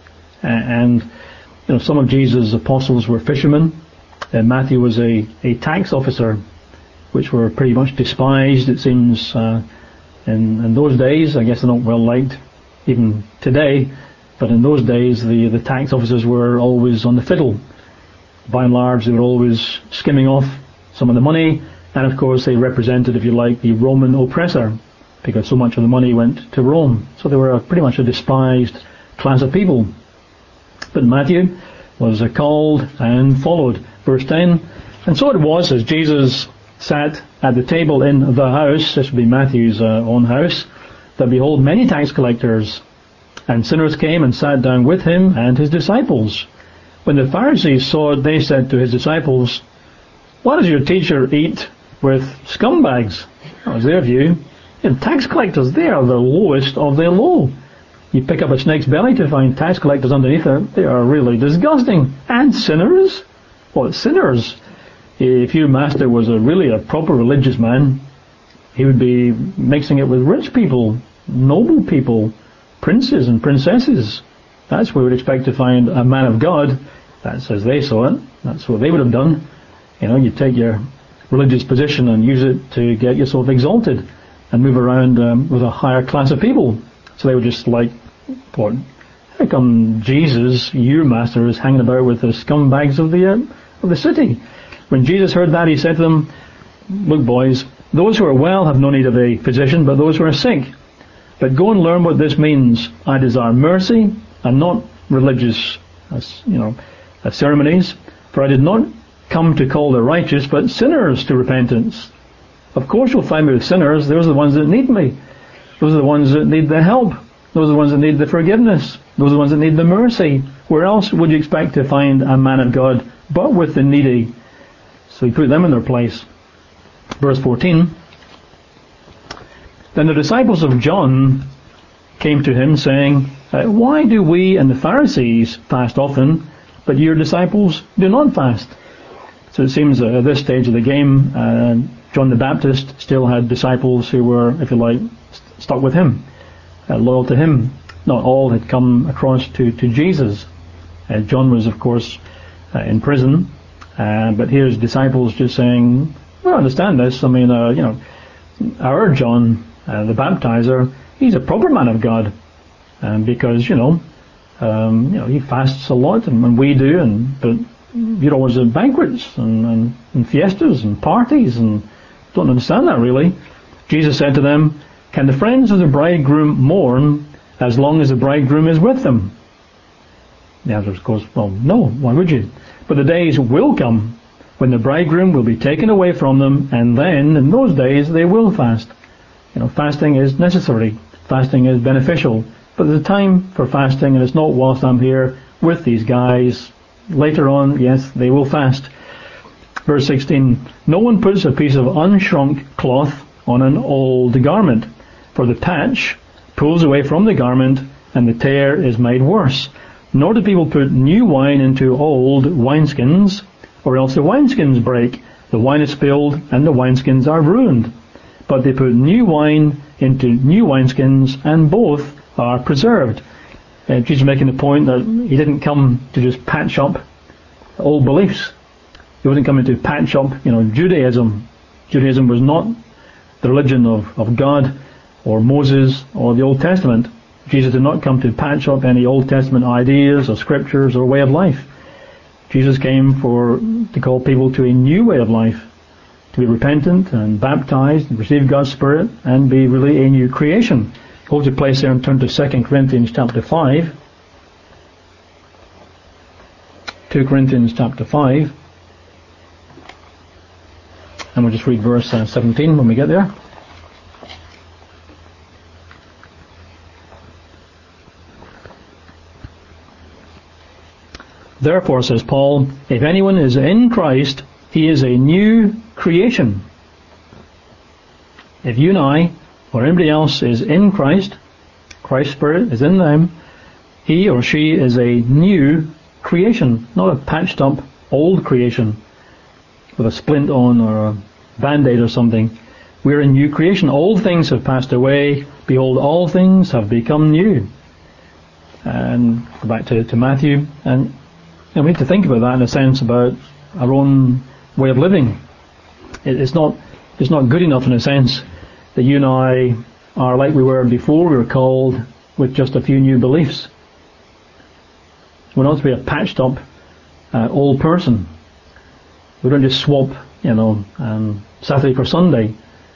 And you know, some of Jesus' apostles were fishermen, and Matthew was a, a tax officer, which were pretty much despised, it seems, uh, in, in those days. I guess they're not well liked even today, but in those days the, the tax officers were always on the fiddle. By and large, they were always skimming off some of the money, and of course they represented, if you like, the Roman oppressor, because so much of the money went to Rome. So they were a, pretty much a despised class of people. But Matthew was uh, called and followed. Verse ten, and so it was as Jesus sat at the table in the house, this would be Matthew's uh, own house, that behold, many tax collectors and sinners came and sat down with him and his disciples. When the Pharisees saw it, they said to his disciples, why does your teacher eat with scumbags? That was their view. And tax collectors, they are the lowest of the low. You pick up a snake's belly to find tax collectors underneath it. They are really disgusting. And sinners? What, sinners? If your master was a really a proper religious man, he would be mixing it with rich people, noble people, princes and princesses. That's where we would expect to find a man of God. That's as they saw it. That's what they would have done. You know, you take your religious position and use it to get yourself exalted and move around um, with a higher class of people. So they were just like, what? How come Jesus, your master, is hanging about with the scumbags of the uh, of the city? When Jesus heard that, he said to them, look, boys, those who are well have no need of a physician, but those who are sick. But go and learn what this means. I desire mercy and not religious, uh, you know, uh, ceremonies. For I did not come to call the righteous, but sinners to repentance. Of course you'll find me with sinners. Those are the ones that need me. Those are the ones that need the help. Those are the ones that need the forgiveness. Those are the ones that need the mercy. Where else would you expect to find a man of God but with the needy? So he put them in their place. Verse fourteen. Then the disciples of John came to him saying, uh, why do we and the Pharisees fast often, but your disciples do not fast? So it seems uh, at this stage of the game, uh, John the Baptist still had disciples who were, if you like, st- stuck with him, uh, loyal to him. Not all had come across to, to Jesus. Uh, John was, of course, uh, in prison, uh, but here's disciples just saying, well, I understand this. I mean, uh, you know, our John, uh, the baptizer, he's a proper man of God, um, because, you know, um, you know, he fasts a lot, and, and we do, and but you're always at banquets and, and, and fiestas and parties, and don't understand that really. Jesus said to them, can the friends of the bridegroom mourn as long as the bridegroom is with them? The answer is, of course, well, no, why would you? But the days will come when the bridegroom will be taken away from them, and then, in those days, they will fast. You know, fasting is necessary. Fasting is beneficial. But there's a time for fasting, and it's not whilst I'm here with these guys. Later on, yes, they will fast. Verse sixteen, no one puts a piece of unshrunk cloth on an old garment, for the patch pulls away from the garment, and the tear is made worse. Nor do people put new wine into old wineskins, or else the wineskins break, the wine is spilled, and the wineskins are ruined. But they put new wine into new wineskins, and both are preserved. Uh, Jesus is making the point that he didn't come to just patch up old beliefs. He wasn't coming to patch up, you know, Judaism. Judaism was not the religion of, of God or Moses or the Old Testament. Jesus did not come to patch up any Old Testament ideas or scriptures or way of life. Jesus came for to call people to a new way of life, to be repentant and baptized and receive God's Spirit and be really a new creation. Hold your place there and turn to Second Corinthians chapter five. Two Corinthians chapter five. And we'll just read verse uh, seventeen when we get there. Therefore, says Paul, if anyone is in Christ, he is a new creation. If you and I, or anybody else is in Christ, Christ's Spirit is in them, he or she is a new creation, not a patched up old creation with a splint on or a Band-Aid or something. We're a new creation. Old things have passed away. Behold, all things have become new. And go back to, to Matthew. And, and we have to think about that in a sense about our own way of living. It, it's not it's not good enough in a sense that you and I are like we were before we were called with just a few new beliefs. We're not to be a patched up uh, old person. We don't just swap, you know, um, Saturday for Sunday.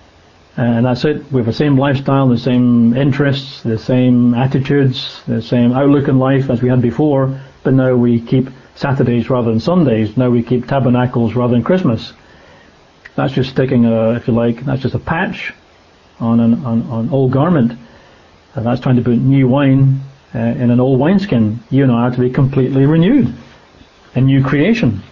And that's it. We have the same lifestyle, the same interests, the same attitudes, the same outlook in life as we had before, but now we keep Saturdays rather than Sundays. Now we keep tabernacles rather than Christmas. That's just sticking a, if you like, that's just a patch on an on, on old garment. And that's trying to put new wine uh, in an old wineskin. You and I are to be completely renewed. A new creation.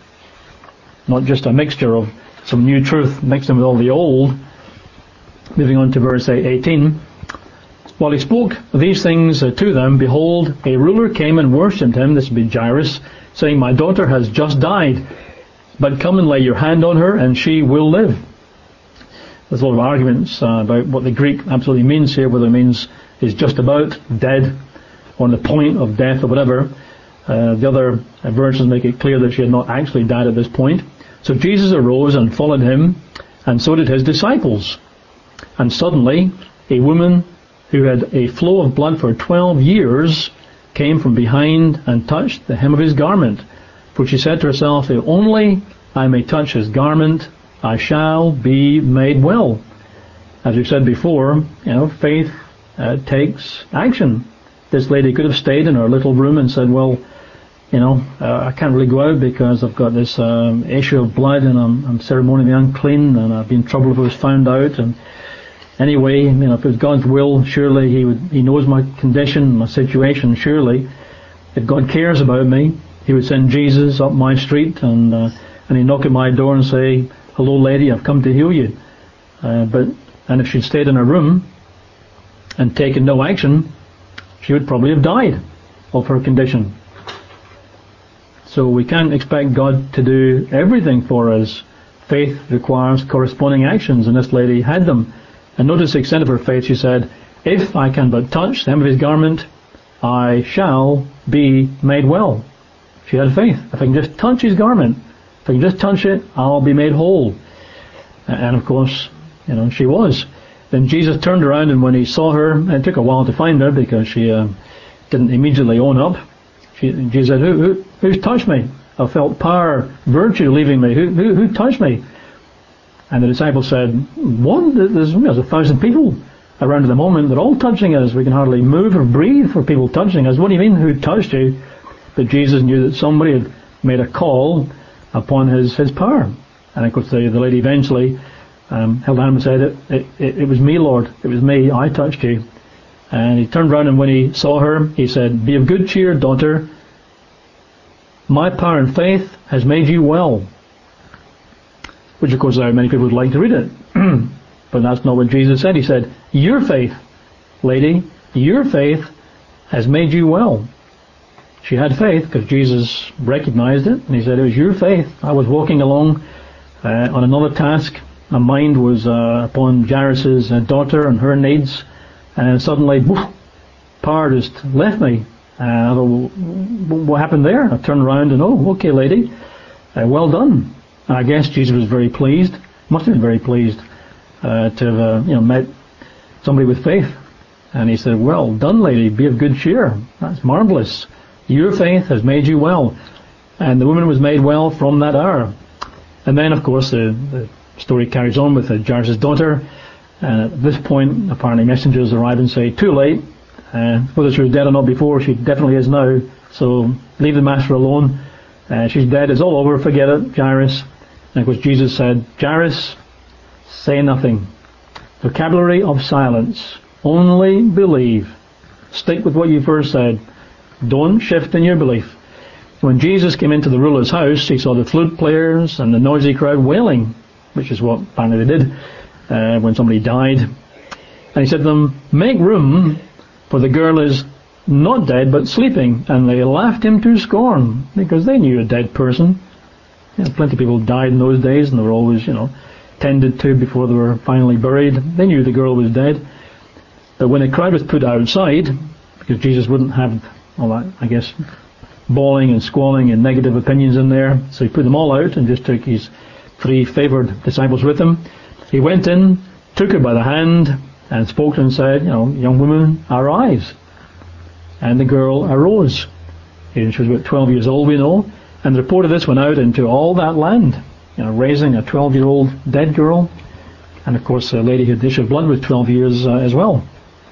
Not just a mixture of some new truth mixed in with all the old. Moving on to verse eighteen. While he spoke these things uh, to them, behold, a ruler came and worshipped him, this would be Jairus, saying, my daughter has just died, but come and lay your hand on her, and she will live. There's a lot of arguments uh, about what the Greek absolutely means here, whether it means is just about dead, or on the point of death, or whatever. Uh, the other uh, versions make it clear that she had not actually died at this point. So Jesus arose and followed him, and so did his disciples. And suddenly, a woman who had a flow of blood for twelve years came from behind and touched the hem of his garment. For she said to herself, if only I may touch his garment, I shall be made well. As we've said before, you know, faith uh, takes action. This lady could have stayed in her little room and said, well, you know, uh, I can't really go out because I've got this um, issue of blood and I'm, I'm ceremonially unclean and I'd be in trouble if it was found out. And anyway, you know, if it was God's will, surely He would. He knows my condition, my situation. Surely, if God cares about me, He would send Jesus up my street and uh, and He'd knock at my door and say, "Hello, lady, I've come to heal you." Uh, but and if she'd stayed in her room and taken no action, she would probably have died of her condition. So we can't expect God to do everything for us. Faith requires corresponding actions, and this lady had them. And notice the extent of her faith. She said, if I can but touch the hem of his garment, I shall be made well. She had faith. If I can just touch his garment, if I can just touch it, I'll be made whole. And of course, you know, she was. Then Jesus turned around, and when he saw her, and it took a while to find her because she uh, didn't immediately own up. She, Jesus said, who, who, who's touched me? I felt power, virtue leaving me. Who, who, who touched me? And the disciples said, what? There's, there's a thousand people around at the moment. They're all touching us. We can hardly move or breathe for people touching us. What do you mean, who touched you? But Jesus knew that somebody had made a call upon his, his power. And of course the, the lady eventually um, held out and said, it, it, it, it was me, Lord. It was me. I touched you. And he turned around, and when he saw her, he said, be of good cheer, daughter. My power and faith has made you well. Which, of course, there are many people would like to read it. But that's not what Jesus said. He said, your faith, lady, your faith has made you well. She had faith because Jesus recognized it. And he said, it was your faith. I was walking along uh, on another task. My mind was uh, upon Jairus' uh, daughter and her needs. And suddenly, woof, power just left me. Uh, I thought, what happened there? I turned around and, oh, okay, lady, uh, well done. And I guess Jesus was very pleased, must have been very pleased uh, to have uh, you know, met somebody with faith. And he said, well done, lady, be of good cheer. That's marvelous. Your faith has made you well. And the woman was made well from that hour. And then, of course, the, the story carries on with uh, Jairus' daughter. And at this point, apparently messengers arrive and say, too late. Uh, whether she was dead or not before, she definitely is now. So leave the master alone. Uh, she's dead. It's all over. Forget it, Jairus. And of course Jesus said, Jairus, say nothing. Vocabulary of silence. Only believe. Stick with what you first said. Don't shift in your belief. When Jesus came into the ruler's house, he saw the flute players and the noisy crowd wailing, which is what apparently they did uh, when somebody died. And he said to them, make room, for the girl is not dead but sleeping. And they laughed him to scorn because they knew a dead person. You know, plenty of people died in those days, and they were always, you know, tended to before they were finally buried. They knew the girl was dead. But when the crowd was put outside, because Jesus wouldn't have all that, I guess, bawling and squalling and negative opinions in there, so he put them all out and just took his three favoured disciples with him. He went in, took her by the hand, and spoke to her and said, you know, young woman, arise. And the girl arose. And she was about twelve years old, we know. And the report of this went out into all that land, you know, raising a twelve-year-old dead girl. And of course, a lady who had the issue of blood was twelve years uh, as well.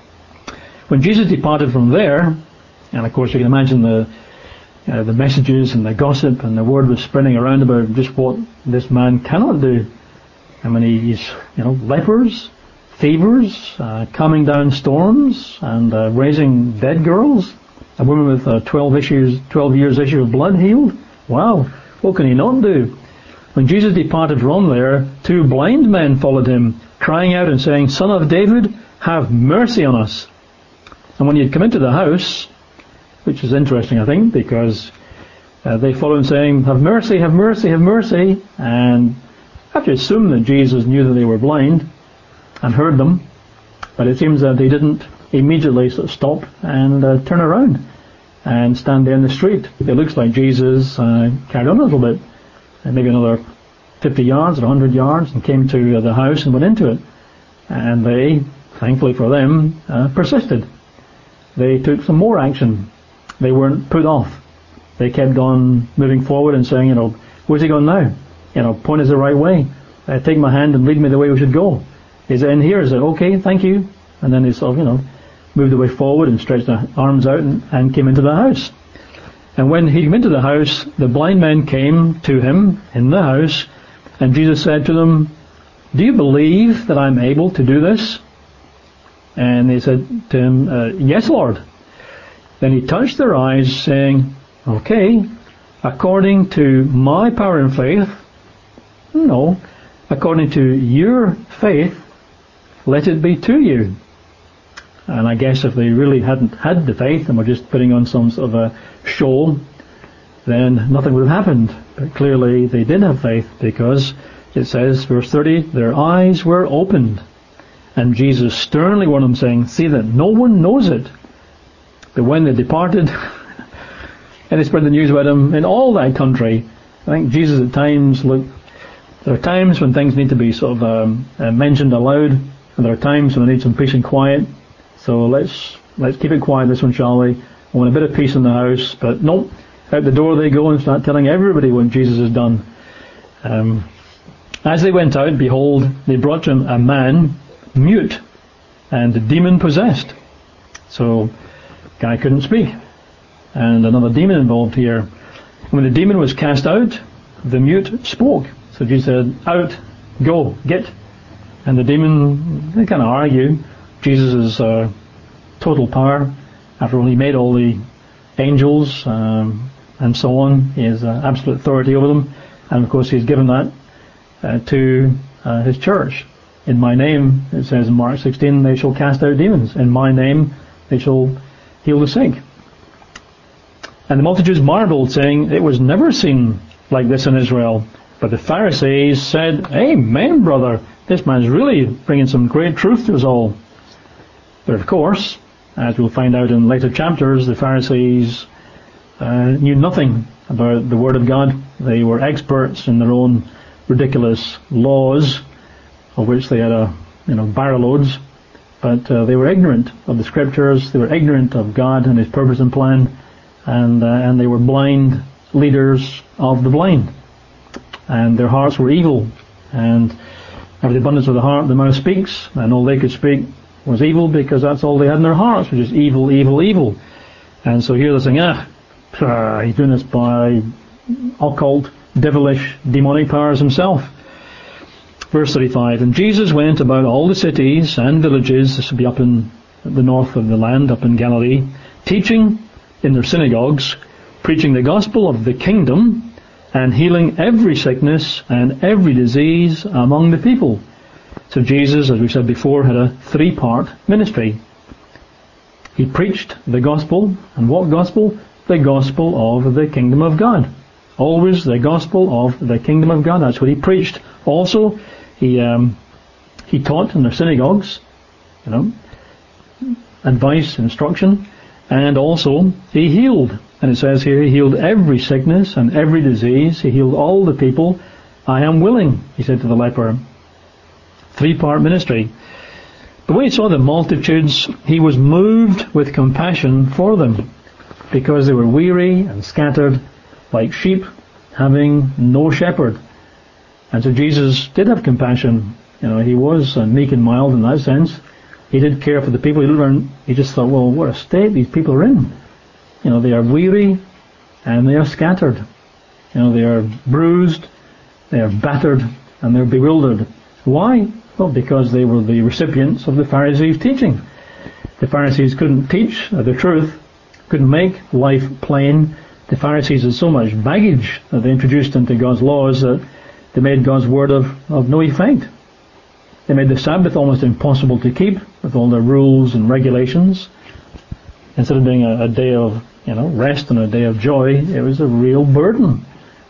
When Jesus departed from there, and of course you can imagine the uh, the messages and the gossip and the word was spreading around about just what this man cannot do. I mean, he's, you know, lepers, fevers, uh, calming down storms, and uh, raising dead girls. A woman with uh, twelve issues, twelve years issue of blood healed. Wow, what can he not do? When Jesus departed from there, two blind men followed him, crying out and saying, Son of David, have mercy on us. And when he had come into the house, which is interesting, I think, because uh, they followed him saying, have mercy, have mercy, have mercy. And I have to assume that Jesus knew that they were blind and heard them, but it seems that they didn't immediately sort of stop and uh, turn around and stand there in the street. It looks like Jesus uh, carried on a little bit, uh, maybe another fifty yards or one hundred yards, and came to uh, the house and went into it. And they, thankfully for them, uh, persisted. They took some more action. They weren't put off. They kept on moving forward and saying, you know, where's he going now? You know, point us the right way. Uh, take my hand and lead me the way we should go. Is it in here? Is it okay? Thank you. And then they sort of, you know, moved away forward and stretched their arms out and, and came into the house. And when he came into the house, the blind men came to him in the house, and Jesus said to them, do you believe that I'm able to do this? And they said to him, uh, yes, Lord. Then he touched their eyes, saying, okay, according to my power and faith, no, according to your faith, let it be to you. And I guess if they really hadn't had the faith and were just putting on some sort of a show, then nothing would have happened. But clearly they did have faith, because it says, verse thirty, their eyes were opened. And Jesus sternly warned them, saying, see that no one knows it. But when they departed, and they spread the news about him in all that country, I think Jesus at times, look, there are times when things need to be sort of um, uh, mentioned aloud, and there are times when they need some peace and quiet. So let's let's keep it quiet this one, shall we? I want a bit of peace in the house, but nope, out the door they go and start telling everybody what Jesus has done. Um, as they went out, behold, they brought to him a man mute and demon possessed. So guy couldn't speak, and another demon involved here. And when the demon was cast out, the mute spoke. So Jesus said, out, go, get. And the demon, they kind of argue Jesus' uh, total power. After all, he made all the angels um, and so on. He has uh, absolute authority over them. And of course he's given that uh, to uh, his church. In my name, it says in Mark sixteen, they shall cast out demons. In my name, they shall heal the sick. And the multitudes marveled, saying, it was never seen like this in Israel. But the Pharisees said, amen, brother. This man's really bringing some great truth to us all. But of course, as we'll find out in later chapters, the Pharisees uh, knew nothing about the Word of God. They were experts in their own ridiculous laws, of which they had a, you know, barrel loads. But uh, they were ignorant of the Scriptures. They were ignorant of God and His purpose and plan, and uh, and they were blind leaders of the blind. And their hearts were evil, and out of the abundance of the heart the mouth speaks, and all they could speak was evil, because that's all they had in their hearts, which is evil, evil, evil. And so here they're saying, ah, ah he's doing this by occult, devilish, demonic powers himself. Verse thirty-five, and Jesus went about all the cities and villages, this would be up in the north of the land, up in Galilee, teaching in their synagogues, preaching the gospel of the kingdom, and healing every sickness and every disease among the people. So Jesus, as we said before, had a three-part ministry. He preached the gospel, and what gospel? The gospel of the kingdom of God. Always the gospel of the kingdom of God. That's what he preached. Also, He um, he taught in their synagogues, you know, advice, instruction, and also he healed. And it says here, he healed every sickness and every disease. He healed all the people. I am willing, he said to the leper. Three-part ministry. But when he saw the multitudes, he was moved with compassion for them, because they were weary and scattered like sheep, having no shepherd. And so Jesus did have compassion. You know, he was uh, meek and mild in that sense. He did care for the people. He, learned, he just thought, well, what a state these people are in. You know, they are weary and they are scattered. You know, they are bruised, they are battered, and they're bewildered. Why? Well, because they were the recipients of the Pharisees' teaching. The Pharisees couldn't teach uh, the truth, couldn't make life plain. The Pharisees had so much baggage that they introduced into God's laws that they made God's word of, of no effect. They made the Sabbath almost impossible to keep with all their rules and regulations. Instead of being a, a day of, you know, rest and a day of joy, it was a real burden.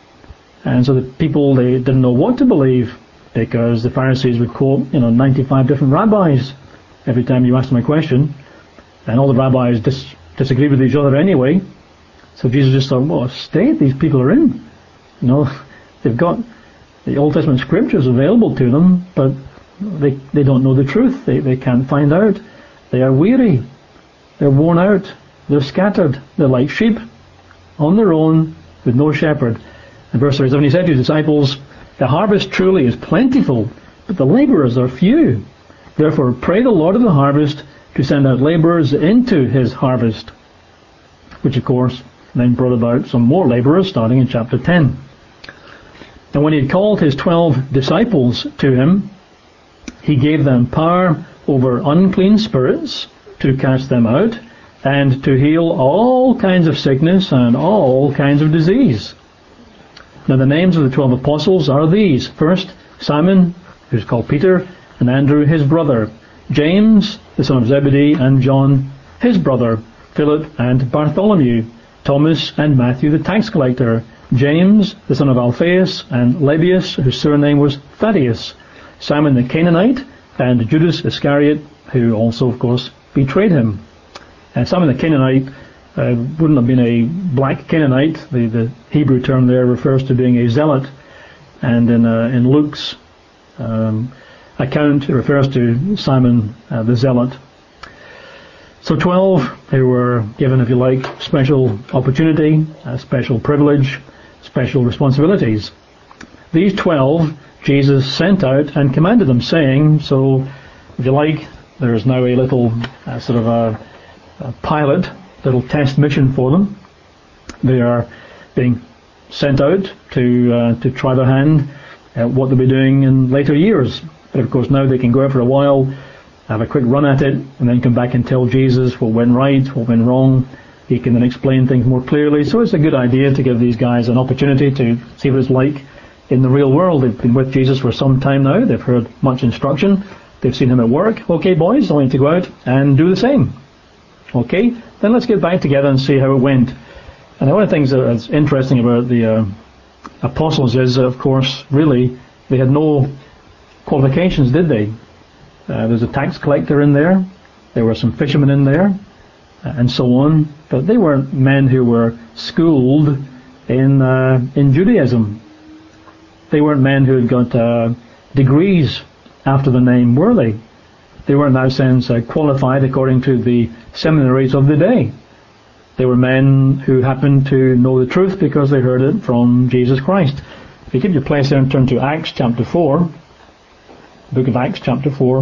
And so the people, they didn't know what to believe, because the Pharisees would quote, you know, ninety-five different rabbis every time you asked them a question, and all the rabbis dis- disagreed with each other anyway. So Jesus just thought, what a state these people are in. You know, they've got the Old Testament scriptures available to them, but they they don't know the truth. They they can't find out. They are weary. They're worn out. They're scattered. They're like sheep on their own with no shepherd. And verse thirty-seven, he said to his disciples, the harvest truly is plentiful, but the labourers are few. Therefore pray the Lord of the harvest to send out labourers into his harvest. Which of course then brought about some more labourers, starting in chapter ten. And when he had called his twelve disciples to him, he gave them power over unclean spirits to cast them out, and to heal all kinds of sickness and all kinds of disease. Now the names of the twelve apostles are these. First, Simon, who's called Peter, and Andrew his brother, James, the son of Zebedee, and John his brother, Philip and Bartholomew, Thomas and Matthew the tax collector, James, the son of Alphaeus, and Lebbaeus, whose surname was Thaddeus, Simon the Canaanite, and Judas Iscariot, who also, of course, betrayed him. And Simon the Canaanite uh, wouldn't have been a black Canaanite. The, the Hebrew term there refers to being a zealot. And in, uh, in Luke's um, account, it refers to Simon uh, the Zealot. So twelve who were given, if you like, special opportunity, uh, special privilege, special responsibilities. These twelve Jesus sent out and commanded them, saying, so, if you like, there is now a little uh, sort of a, a pilot, little test mission for them. They are being sent out to uh, to try their hand at what they'll be doing in later years. But of course now they can go out for a while, have a quick run at it, and then come back and tell Jesus what went right, what went wrong. He can then explain things more clearly. So it's a good idea to give these guys an opportunity to see what it's like in the real world. They've been with Jesus for some time now. They've heard much instruction. They've seen him at work. Okay, boys, I want you to go out and do the same. Okay, then let's get back together and see how it went. And one of the things that's interesting about the uh, apostles is, of course, really, they had no qualifications, did they? Uh, there's a tax collector in there. There were some fishermen in there, uh, and so on. But they weren't men who were schooled in uh, in Judaism. They weren't men who had got uh, degrees after the name, were they? They were in that sense uh, qualified according to the seminaries of the day. They were men who happened to know the truth because they heard it from Jesus Christ. If you keep your place there and turn to Acts chapter four, book of Acts chapter four.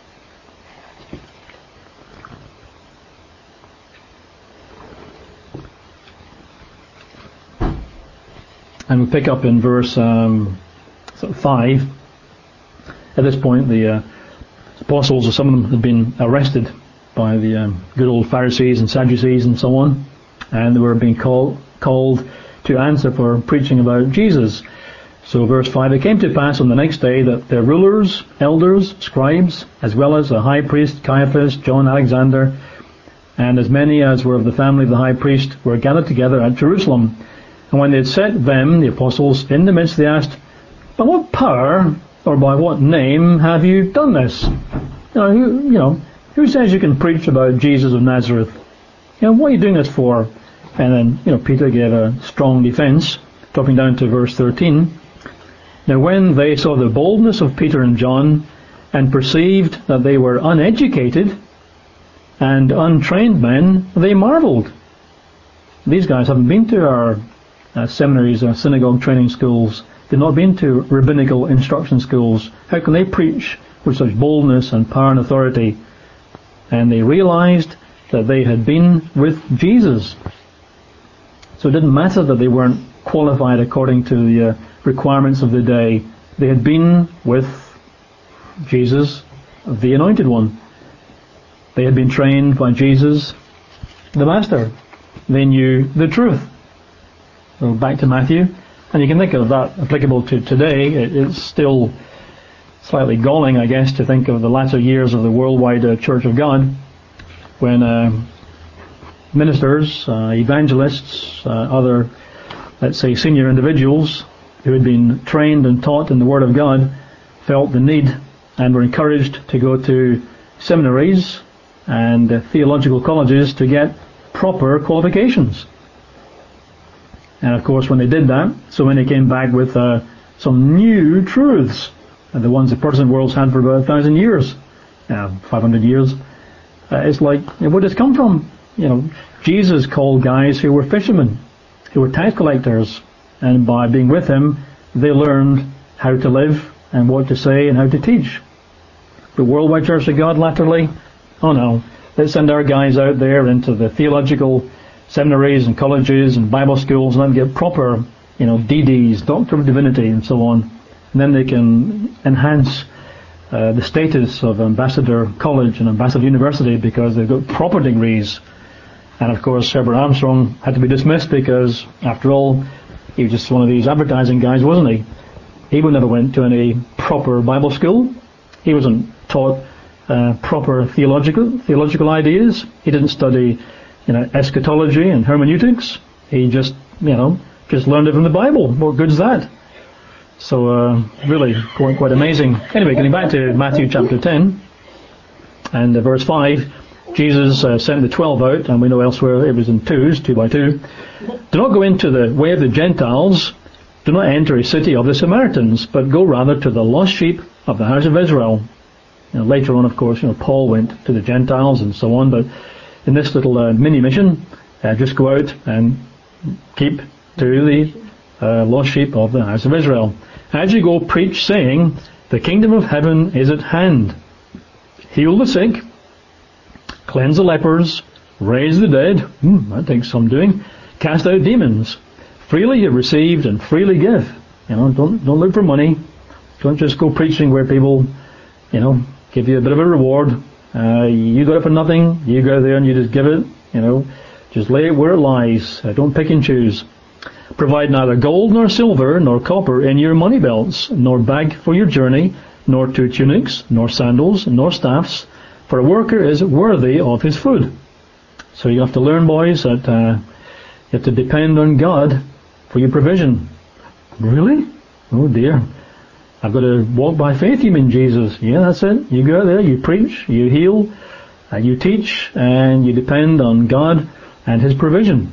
And we pick up in verse um, five. At this point, the uh, apostles, or some of them, had been arrested by the um, good old Pharisees and Sadducees and so on, and they were being call, called to answer for preaching about Jesus. So verse five, it came to pass on the next day that their rulers, elders, scribes, as well as the high priest Caiaphas, John, Alexander, and as many as were of the family of the high priest, were gathered together at Jerusalem. And when they had set them, the apostles, in the midst, they asked, by what power or by what name have you done this? You know, who, you know, who says you can preach about Jesus of Nazareth? You know, what are you doing this for? And then, you know, Peter gave a strong defense, dropping down to verse thirteen. Now when they saw the boldness of Peter and John, and perceived that they were uneducated and untrained men, they marveled. These guys haven't been to our uh, seminaries or synagogue training schools. They've not been to rabbinical instruction schools. How can they preach with such boldness and power and authority? And they realized that they had been with Jesus. So it didn't matter that they weren't qualified according to the uh, requirements of the day. They had been with Jesus, the Anointed One. They had been trained by Jesus, the Master. They knew the truth. So back to Matthew. And you can think of that applicable to today. It's still slightly galling, I guess, to think of the latter years of the worldwide uh, Church of God, when uh, ministers, uh, evangelists, uh, other, let's say, senior individuals who had been trained and taught in the Word of God felt the need and were encouraged to go to seminaries and uh, theological colleges to get proper qualifications. And of course, when they did that, so many came back with uh, some new truths, and the ones the Protestant world's had for about a thousand years, uh, five hundred years. Uh, it's like, where did this come from? You know, Jesus called guys who were fishermen, who were tax collectors, and by being with him, they learned how to live and what to say and how to teach. The worldwide Church of God latterly, oh no, let's send our guys out there into the theological seminaries and colleges and Bible schools and let them get proper, you know, D Ds, Doctor of Divinity and so on. And then they can enhance uh, the status of Ambassador College and Ambassador University because they've got proper degrees. And of course, Herbert Armstrong had to be dismissed because, after all, he was just one of these advertising guys, wasn't he? He never went to any proper Bible school. He wasn't taught uh, proper theological theological ideas. He didn't study, you know, eschatology and hermeneutics. He just, you know, just learned it from the Bible. What good's that? So, uh, really, quite, quite amazing. Anyway, getting back to Matthew chapter ten, and uh, verse five, Jesus uh, sent the twelve out, and we know elsewhere it was in twos, two by two. Do not go into the way of the Gentiles. Do not enter a city of the Samaritans, but go rather to the lost sheep of the house of Israel. You know, later on, of course, you know, Paul went to the Gentiles and so on, but in this little uh, mini mission, uh, just go out and keep to the uh, lost sheep of the house of Israel. As you go, preach, saying, the kingdom of heaven is at hand. Heal the sick, cleanse the lepers, raise the dead. Hmm, that takes some doing. Cast out demons. Freely you've received and freely give. You know, don't don't look for money. Don't just go preaching where people, you know, give you a bit of a reward. Uh, you got it for nothing. You go there and you just give it. You know, just lay it where it lies. Uh, don't pick and choose. Provide neither gold nor silver nor copper in your money belts, nor bag for your journey, nor two tunics, nor sandals, nor staffs. For a worker is worthy of his food. So you have to learn, boys, that uh, you have to depend on God for your provision. Really? Oh dear. I've got to walk by faith, you mean, Jesus? Yeah, that's it. You go there, you preach, you heal, uh, you teach, and you depend on God and His provision.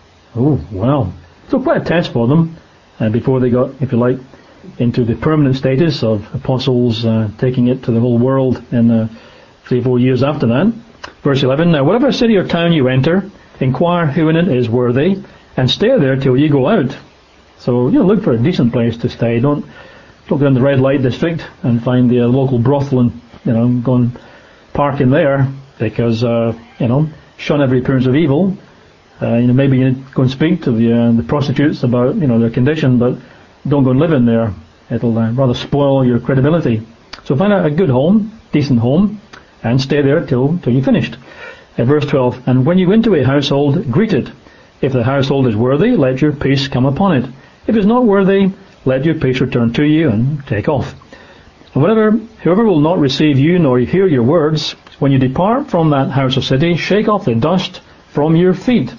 Oh, wow. So quite a test for them uh, before they got, if you like, into the permanent status of apostles uh, taking it to the whole world in uh, three or four years after that. Verse eleven, now whatever city or town you enter, inquire who in it is worthy, and stay there till you go out. So, you know, look for a decent place to stay. Don't don't go in the red light district and find the uh, local brothel and, you know, go and park in there because, uh, you know, shun every appearance of evil. Uh, you know, maybe you go and speak to the uh, the prostitutes about, you know, their condition, but don't go and live in there. It'll uh, rather spoil your credibility. So find out a good home, decent home, and stay there till till you're finished. Uh, verse twelve, and when you go into a household, greet it. If the household is worthy, let your peace come upon it. If it's not worthy, let your peace return to you and take off. And whatever, whoever will not receive you nor hear your words, when you depart from that house or city, shake off the dust from your feet.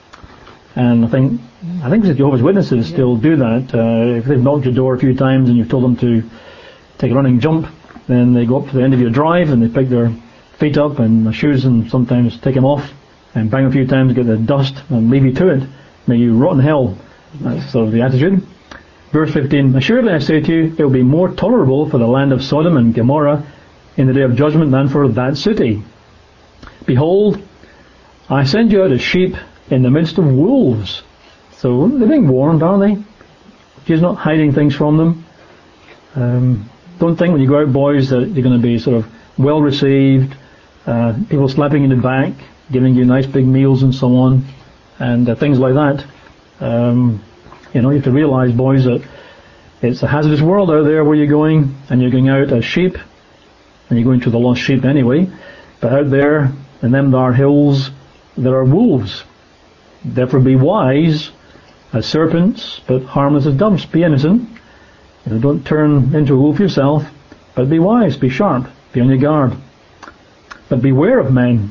And I think I think the Jehovah's Witnesses still do that. Uh, if they've knocked your door a few times and you've told them to take a running jump, then they go up to the end of your drive and they pick their feet up and their shoes and sometimes take them off and bang a few times, get the dust and leave you to it. May you rot in hell. That's sort of the attitude. Verse fifteen, assuredly I say to you, it will be more tolerable for the land of Sodom and Gomorrah in the day of judgment than for that city. Behold, I send you out as sheep in the midst of wolves. So they're being warned, aren't they? She's not hiding things from them. Um, don't think when you go out, boys, that you're going to be sort of well received, uh, people slapping you in the back, giving you nice big meals and so on, and uh, things like that. Um, you know, you have to realize, boys, that it's a hazardous world out there where you're going, and you're going out as sheep, and you're going to the lost sheep anyway, but out there, in them there are hills, there are wolves. Therefore be wise as serpents, but harmless as doves. Be innocent. You know, don't turn into a wolf yourself, but be wise, be sharp, be on your guard. But beware of men.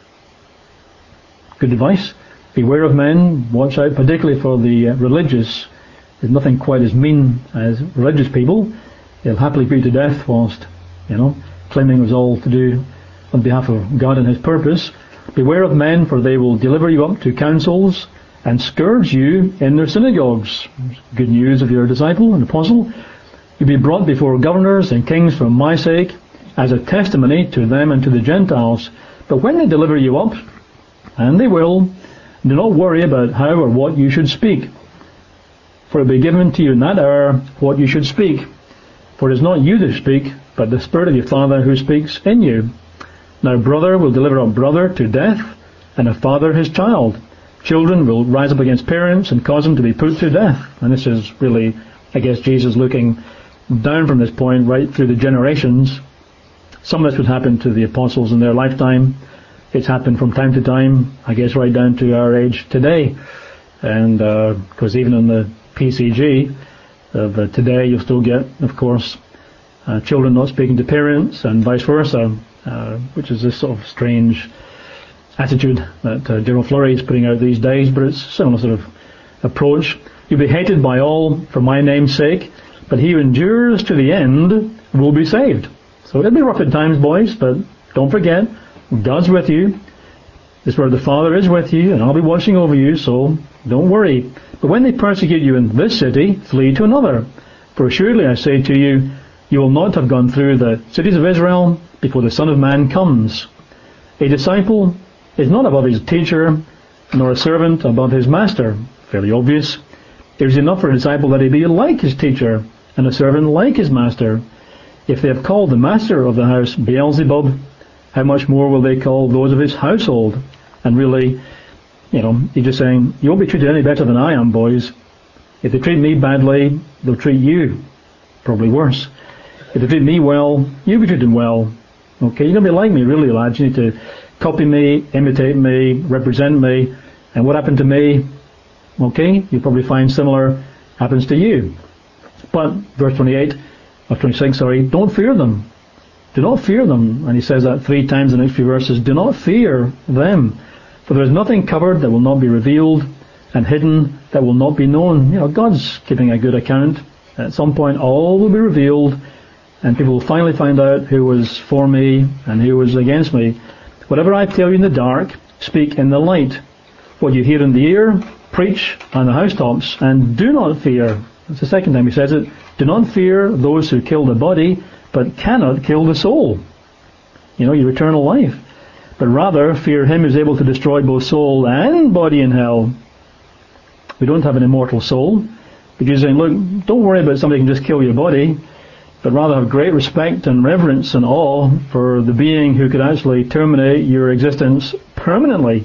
Good advice. Beware of men. Watch out particularly for the uh, religious. There's nothing quite as mean as religious people. They'll happily put you to death whilst, you know, claiming it was all to do on behalf of God and His purpose. Beware of men, for they will deliver you up to councils and scourge you in their synagogues. Good news of your disciple and apostle. You'll be brought before governors and kings for my sake, as a testimony to them and to the Gentiles. But when they deliver you up, and they will, do not worry about how or what you should speak. For it will be given to you in that hour what you should speak. For it is not you that speak, but the Spirit of your Father who speaks in you. Now brother will deliver up brother to death, and a father his child. Children will rise up against parents and cause them to be put to death. And this is really, I guess, Jesus looking down from this point right through the generations. Some of this would happen to the apostles in their lifetime. It's happened from time to time, I guess right down to our age today. And because uh, even in the P C G of uh, today, you'll still get, of course, uh, children not speaking to parents and vice versa, uh, which is this sort of strange attitude that uh, General Flurry is putting out these days, but it's a similar sort of approach. You'll be hated by all for my name's sake, but he who endures to the end will be saved. So it'll be rough at times, boys, but don't forget, God's with you. This is where the Father is with you, and I'll be watching over you, so don't worry. But when they persecute you in this city, flee to another. For assuredly I say to you, you will not have gone through the cities of Israel before the Son of Man comes. A disciple is not above his teacher, nor a servant above his master. Fairly obvious. It is enough for a disciple that he be like his teacher, and a servant like his master. If they have called the master of the house Beelzebub, how much more will they call those of his household? And really, you know, he's just saying, you won't be treated any better than I am, boys. If they treat me badly, they'll treat you probably worse. If they treat me well, you'll be treated well. Okay, you're going to be like me, really, lads. You need to copy me, imitate me, represent me. And what happened to me, okay, you'll probably find similar happens to you. But, verse twenty-eight, or twenty-six, sorry, don't fear them. Do not fear them. And he says that three times in the next few verses. Do not fear them. For there is nothing covered that will not be revealed, and hidden that will not be known. You know, God's keeping a good account. At some point, all will be revealed, and people will finally find out who was for me and who was against me. Whatever I tell you in the dark, speak in the light. What you hear in the ear, preach on the housetops, and do not fear. That's the second time he says it. Do not fear those who kill the body, but cannot kill the soul. You know, your eternal life. But rather, fear him who is able to destroy both soul and body in hell. We don't have an immortal soul. But you're saying, look, don't worry about somebody who can just kill your body, but rather have great respect and reverence and awe for the being who could actually terminate your existence permanently,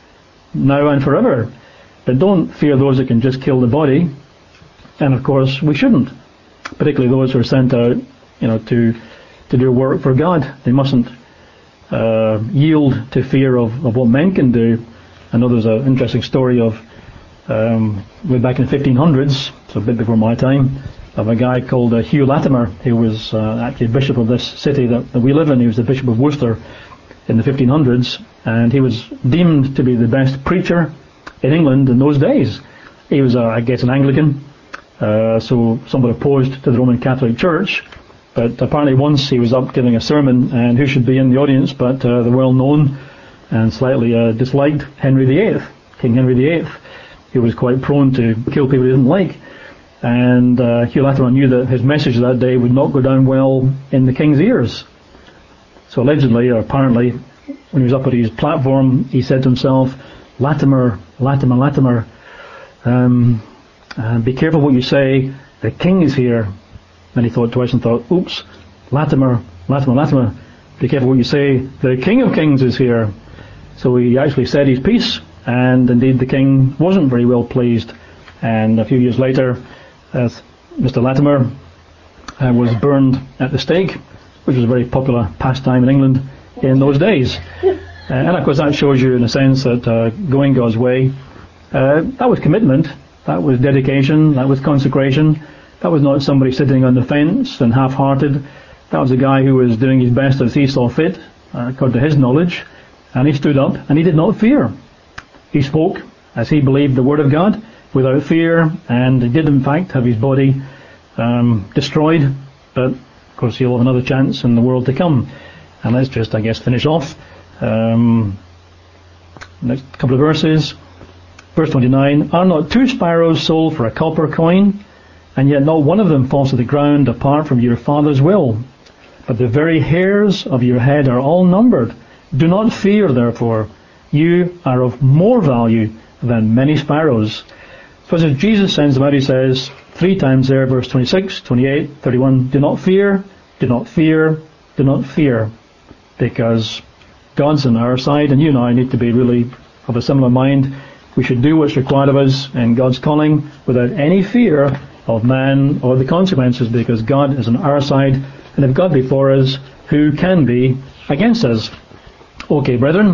now and forever. But don't fear those that can just kill the body. And of course, we shouldn't. Particularly those who are sent out, you know, to to do work for God. They mustn't uh, yield to fear of, of what men can do. I know there's an interesting story of um, way back in the fifteen hundreds, so a bit before my time, of a guy called uh, Hugh Latimer, who was uh, actually bishop of this city that, that we live in. He was the Bishop of Worcester in the fifteen hundreds, and he was deemed to be the best preacher in England in those days. He was, uh, I guess, an Anglican, uh, so somewhat opposed to the Roman Catholic Church, But apparently once he was up giving a sermon, and who should be in the audience but uh, the well-known and slightly uh, disliked Henry the Eighth, King Henry the Eighth, who was quite prone to kill people he didn't like. And uh, Hugh Latimer knew that his message that day would not go down well in the king's ears. So allegedly, or apparently, when he was up at his platform, he said to himself, Latimer, Latimer, Latimer, um, uh, be careful what you say, the king is here. Then he thought twice and thought, oops, Latimer, Latimer, Latimer, be careful what you say, the King of Kings is here. So he actually said his piece, and indeed the king wasn't very well pleased. And a few years later, uh, Mister Latimer uh, was burned at the stake, which was a very popular pastime in England in those days. Uh, and of course that shows you in a sense that uh, going God's way, uh, that was commitment, that was dedication, that was consecration. That was not somebody sitting on the fence and half-hearted. That was a guy who was doing his best as he saw fit, uh, according to his knowledge. And he stood up and he did not fear. He spoke as he believed the Word of God without fear, and he did in fact have his body um, destroyed. But of course he'll have another chance in the world to come. And let's just, I guess, finish off. Um, next couple of verses. Verse twenty-nine, are not two sparrows sold for a copper coin? And yet not one of them falls to the ground apart from your Father's will. But the very hairs of your head are all numbered. Do not fear, therefore. You are of more value than many sparrows. So as Jesus sends them out, he says three times there, verse twenty-six, twenty-eight, thirty-one, do not fear, do not fear, do not fear. Because God's on our side, and you and I need to be really of a similar mind. We should do what's required of us in God's calling without any fear of man or the consequences, because God is on our side, and if God be for us, who can be against us? Okay, brethren,